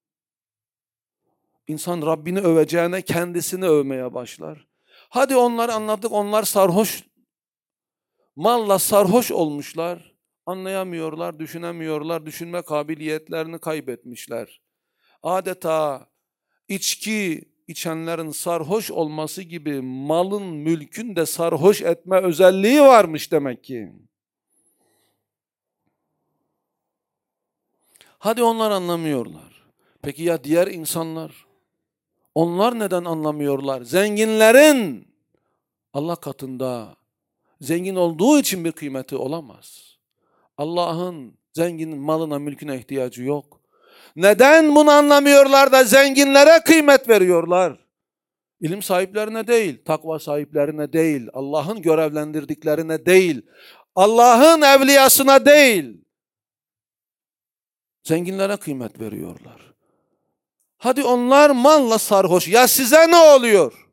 [SPEAKER 1] İnsan Rabbini öveceğine kendisini övmeye başlar. Hadi onları anladık, onlar sarhoş, malla sarhoş olmuşlar. Anlayamıyorlar, düşünemiyorlar, düşünme kabiliyetlerini kaybetmişler. Adeta içki içenlerin sarhoş olması gibi malın, mülkün de sarhoş etme özelliği varmış demek ki. Hadi onlar anlamıyorlar. Peki ya diğer insanlar? Onlar neden anlamıyorlar? Zenginlerin Allah katında zengin olduğu için bir kıymeti olamaz. Allah'ın zenginin malına, mülküne ihtiyacı yok. Neden bunu anlamıyorlar da zenginlere kıymet veriyorlar? İlim sahiplerine değil, takva sahiplerine değil, Allah'ın görevlendirdiklerine değil, Allah'ın evliyasına değil, zenginlere kıymet veriyorlar. Hadi onlar malla sarhoş, ya size ne oluyor?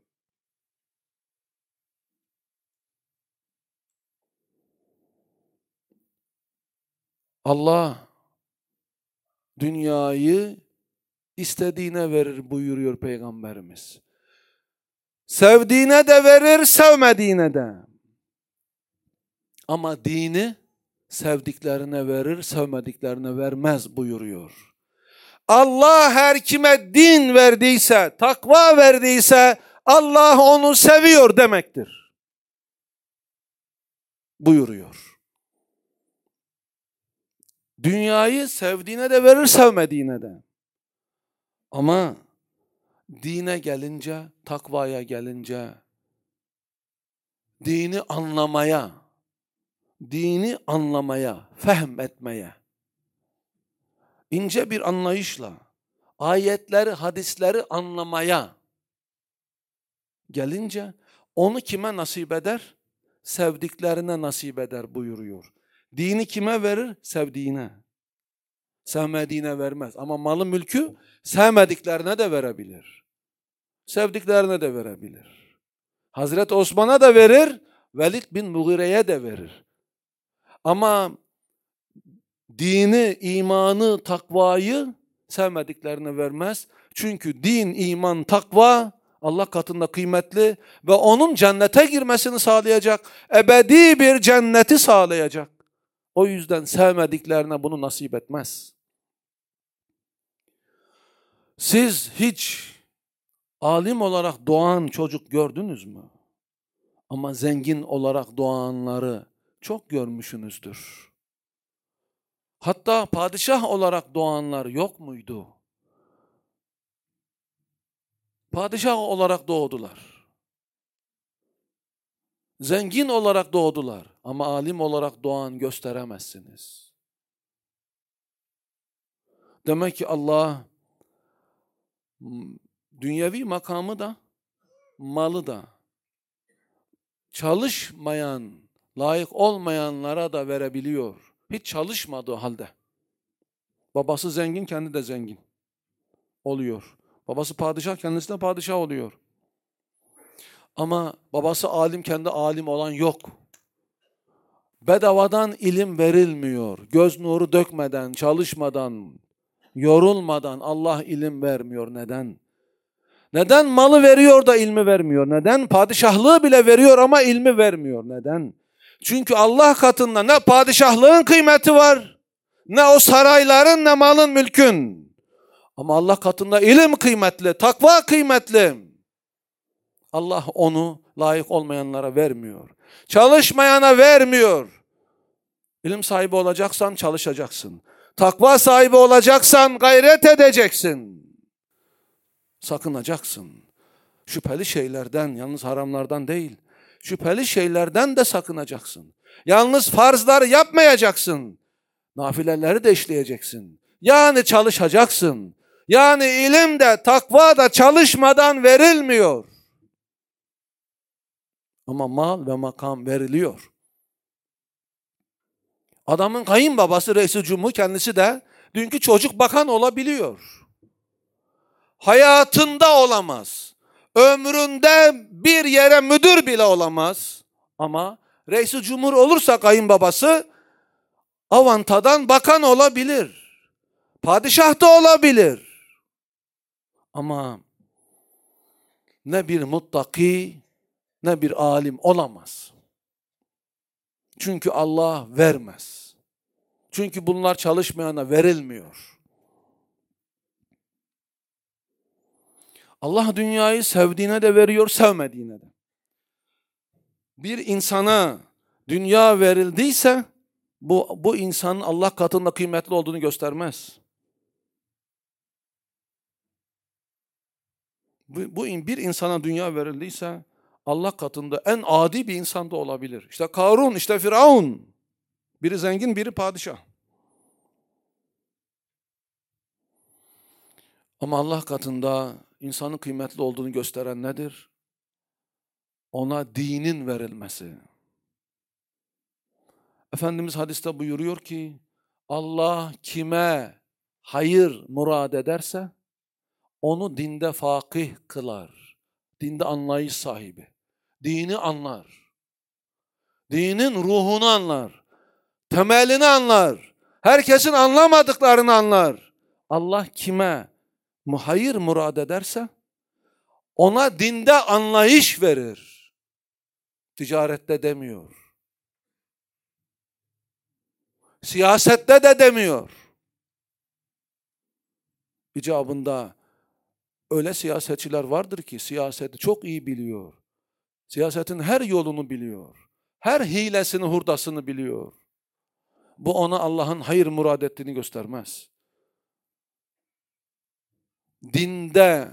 [SPEAKER 1] Allah dünyayı istediğine verir buyuruyor Peygamberimiz. Sevdiğine de verir, sevmediğine de. Ama dini sevdiklerine verir, sevmediklerine vermez buyuruyor. Allah her kime din verdiyse, takva verdiyse Allah onu seviyor demektir. Buyuruyor. Dünyayı sevdiğine de verir, sevmediğine de. Ama dine gelince, takvaya gelince, dini anlamaya, dini anlamaya, fehm etmeye, ince bir anlayışla, ayetleri, hadisleri anlamaya gelince, onu kime nasip eder? Sevdiklerine nasip eder buyuruyor. Dini kime verir? Sevdiğine. Sevmediğine vermez. Ama malı mülkü sevmediklerine de verebilir. Sevdiklerine de verebilir. Hazreti Osman'a da verir, Velid bin Mughire'ye de verir. Ama dini, imanı, takvayı sevmediklerine vermez. Çünkü din, iman, takva Allah katında kıymetli ve onun cennete girmesini sağlayacak, ebedi bir cenneti sağlayacak. O yüzden sevmediklerine bunu nasip etmez. Siz hiç alim olarak doğan çocuk gördünüz mü? Ama zengin olarak doğanları çok görmüşsünüzdür. Hatta padişah olarak doğanlar yok muydu? Padişah olarak doğdular. Zengin olarak doğdular. Ama alim olarak doğan gösteremezsiniz. Demek ki Allah dünyevi makamı da, malı da çalışmayan, layık olmayanlara da verebiliyor. Hiç çalışmadığı halde. Babası zengin, kendi de zengin oluyor. Babası padişah, kendisi de padişah oluyor. Ama babası alim, kendi alim olan yok. Bedavadan ilim verilmiyor. Göz nuru dökmeden, çalışmadan, yorulmadan Allah ilim vermiyor. Neden? Neden malı veriyor da ilmi vermiyor? Neden? Padişahlığı bile veriyor ama ilmi vermiyor. Neden? Çünkü Allah katında ne padişahlığın kıymeti var, ne o sarayların, ne malın, mülkün. Ama Allah katında ilim kıymetli, takva kıymetli. Allah onu layık olmayanlara vermiyor. Çalışmayana vermiyor. İlim sahibi olacaksan çalışacaksın. Takva sahibi olacaksan gayret edeceksin. Sakınacaksın. Şüpheli şeylerden, yalnız haramlardan değil, şüpheli şeylerden de sakınacaksın. Yalnız farzları yapmayacaksın. Nafileleri de işleyeceksin. Yani çalışacaksın. Yani ilim de takva da çalışmadan verilmiyor. Ama mal ve makam veriliyor. Adamın kayınbabası reis-i cumhur, kendisi de dünkü çocuk bakan olabiliyor. Hayatında olamaz. Ömründe bir yere müdür bile olamaz. Ama reis-i cumhur olursa kayınbabası avantadan bakan olabilir. Padişah da olabilir. Ama ne bir muttaki ne bir alim olamaz. Çünkü Allah vermez. Çünkü bunlar çalışmayana verilmiyor. Allah dünyayı sevdiğine de veriyor, sevmediğine de. Bir insana dünya verildiyse bu, bu insanın Allah katında kıymetli olduğunu göstermez. Bu, bu bir insana dünya verildiyse Allah katında en adi bir insan da olabilir. İşte Karun, işte Firavun. Biri zengin, biri padişah. Ama Allah katında insanın kıymetli olduğunu gösteren nedir? Ona dinin verilmesi. Efendimiz hadiste buyuruyor ki, Allah kime hayır murad ederse onu dinde fakih kılar. Dinde anlayış sahibi. Dini anlar. Dinin ruhunu anlar. Temelini anlar. Herkesin anlamadıklarını anlar. Allah kime hayır murad ederse ona dinde anlayış verir. Ticarette demiyor. Siyasette de demiyor. İcabında öyle siyasetçiler vardır ki siyaseti çok iyi biliyor. Siyasetin her yolunu biliyor. Her hilesini, hurdasını biliyor. Bu ona Allah'ın hayır murad ettiğini göstermez. Dinde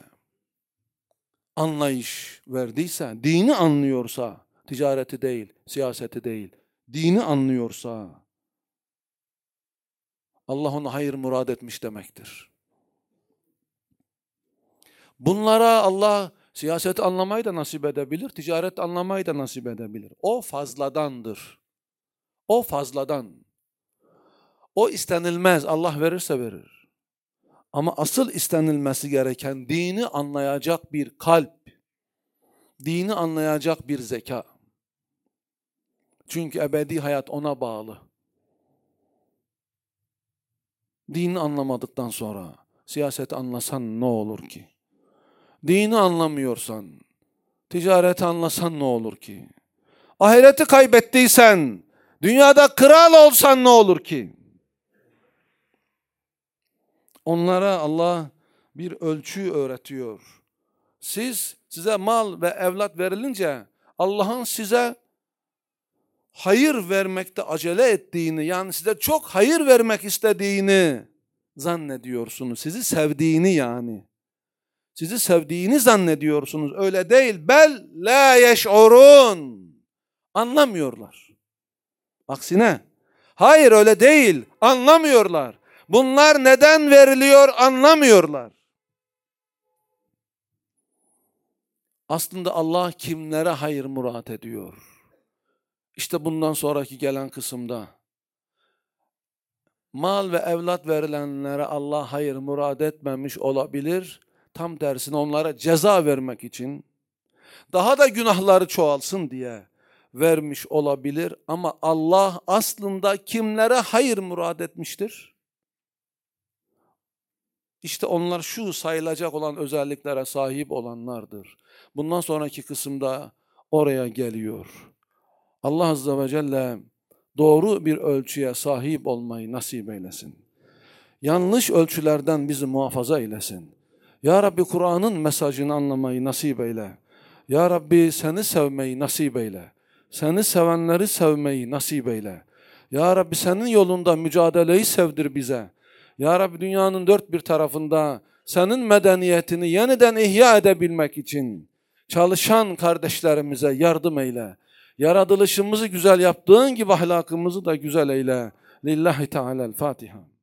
[SPEAKER 1] anlayış verdiyse, dini anlıyorsa, ticareti değil, siyaseti değil, dini anlıyorsa Allah ona hayır murad etmiş demektir. Bunlara Allah siyaseti anlamayı da nasip edebilir, ticaret anlamayı da nasip edebilir. O fazladandır. O fazladan. O istenilmez, Allah verirse verir. Ama asıl istenilmesi gereken dini anlayacak bir kalp, dini anlayacak bir zeka. Çünkü ebedi hayat ona bağlı. Dini anlamadıktan sonra siyaseti anlasan ne olur ki? Dini anlamıyorsan, ticareti anlasan ne olur ki? Ahireti kaybettiysen, dünyada kral olsan ne olur ki? Onlara Allah bir ölçü öğretiyor. Siz, size mal ve evlat verilince Allah'ın size hayır vermekte acele ettiğini, yani size çok hayır vermek istediğini zannediyorsunuz. Sizi sevdiğini yani. Sizi sevdiğini zannediyorsunuz. Öyle değil. Bel la yeş'urun. Anlamıyorlar. Aksine. Hayır öyle değil. Anlamıyorlar. Bunlar neden veriliyor anlamıyorlar. Aslında Allah kimlere hayır murad ediyor? İşte bundan sonraki gelen kısımda mal ve evlat verilenlere Allah hayır murad etmemiş olabilir. Tam tersine onlara ceza vermek için, daha da günahları çoğalsın diye vermiş olabilir. Ama Allah aslında kimlere hayır murad etmiştir? İşte onlar şu sayılacak olan özelliklere sahip olanlardır. Bundan sonraki kısımda oraya geliyor. Allah Azze ve Celle doğru bir ölçüye sahip olmayı nasip eylesin. Yanlış ölçülerden bizi muhafaza eylesin. Ya Rabbi Kur'an'ın mesajını anlamayı nasip eyle. Ya Rabbi seni sevmeyi nasip eyle. Seni sevenleri sevmeyi nasip eyle. Ya Rabbi senin yolunda mücadeleyi sevdir bize. Ya Rabbi dünyanın dört bir tarafında senin medeniyetini yeniden ihya edebilmek için çalışan kardeşlerimize yardım eyle. Yaratılışımızı güzel yaptığın gibi ahlakımızı da güzel eyle. Lillahi Teala'l-Fatiha.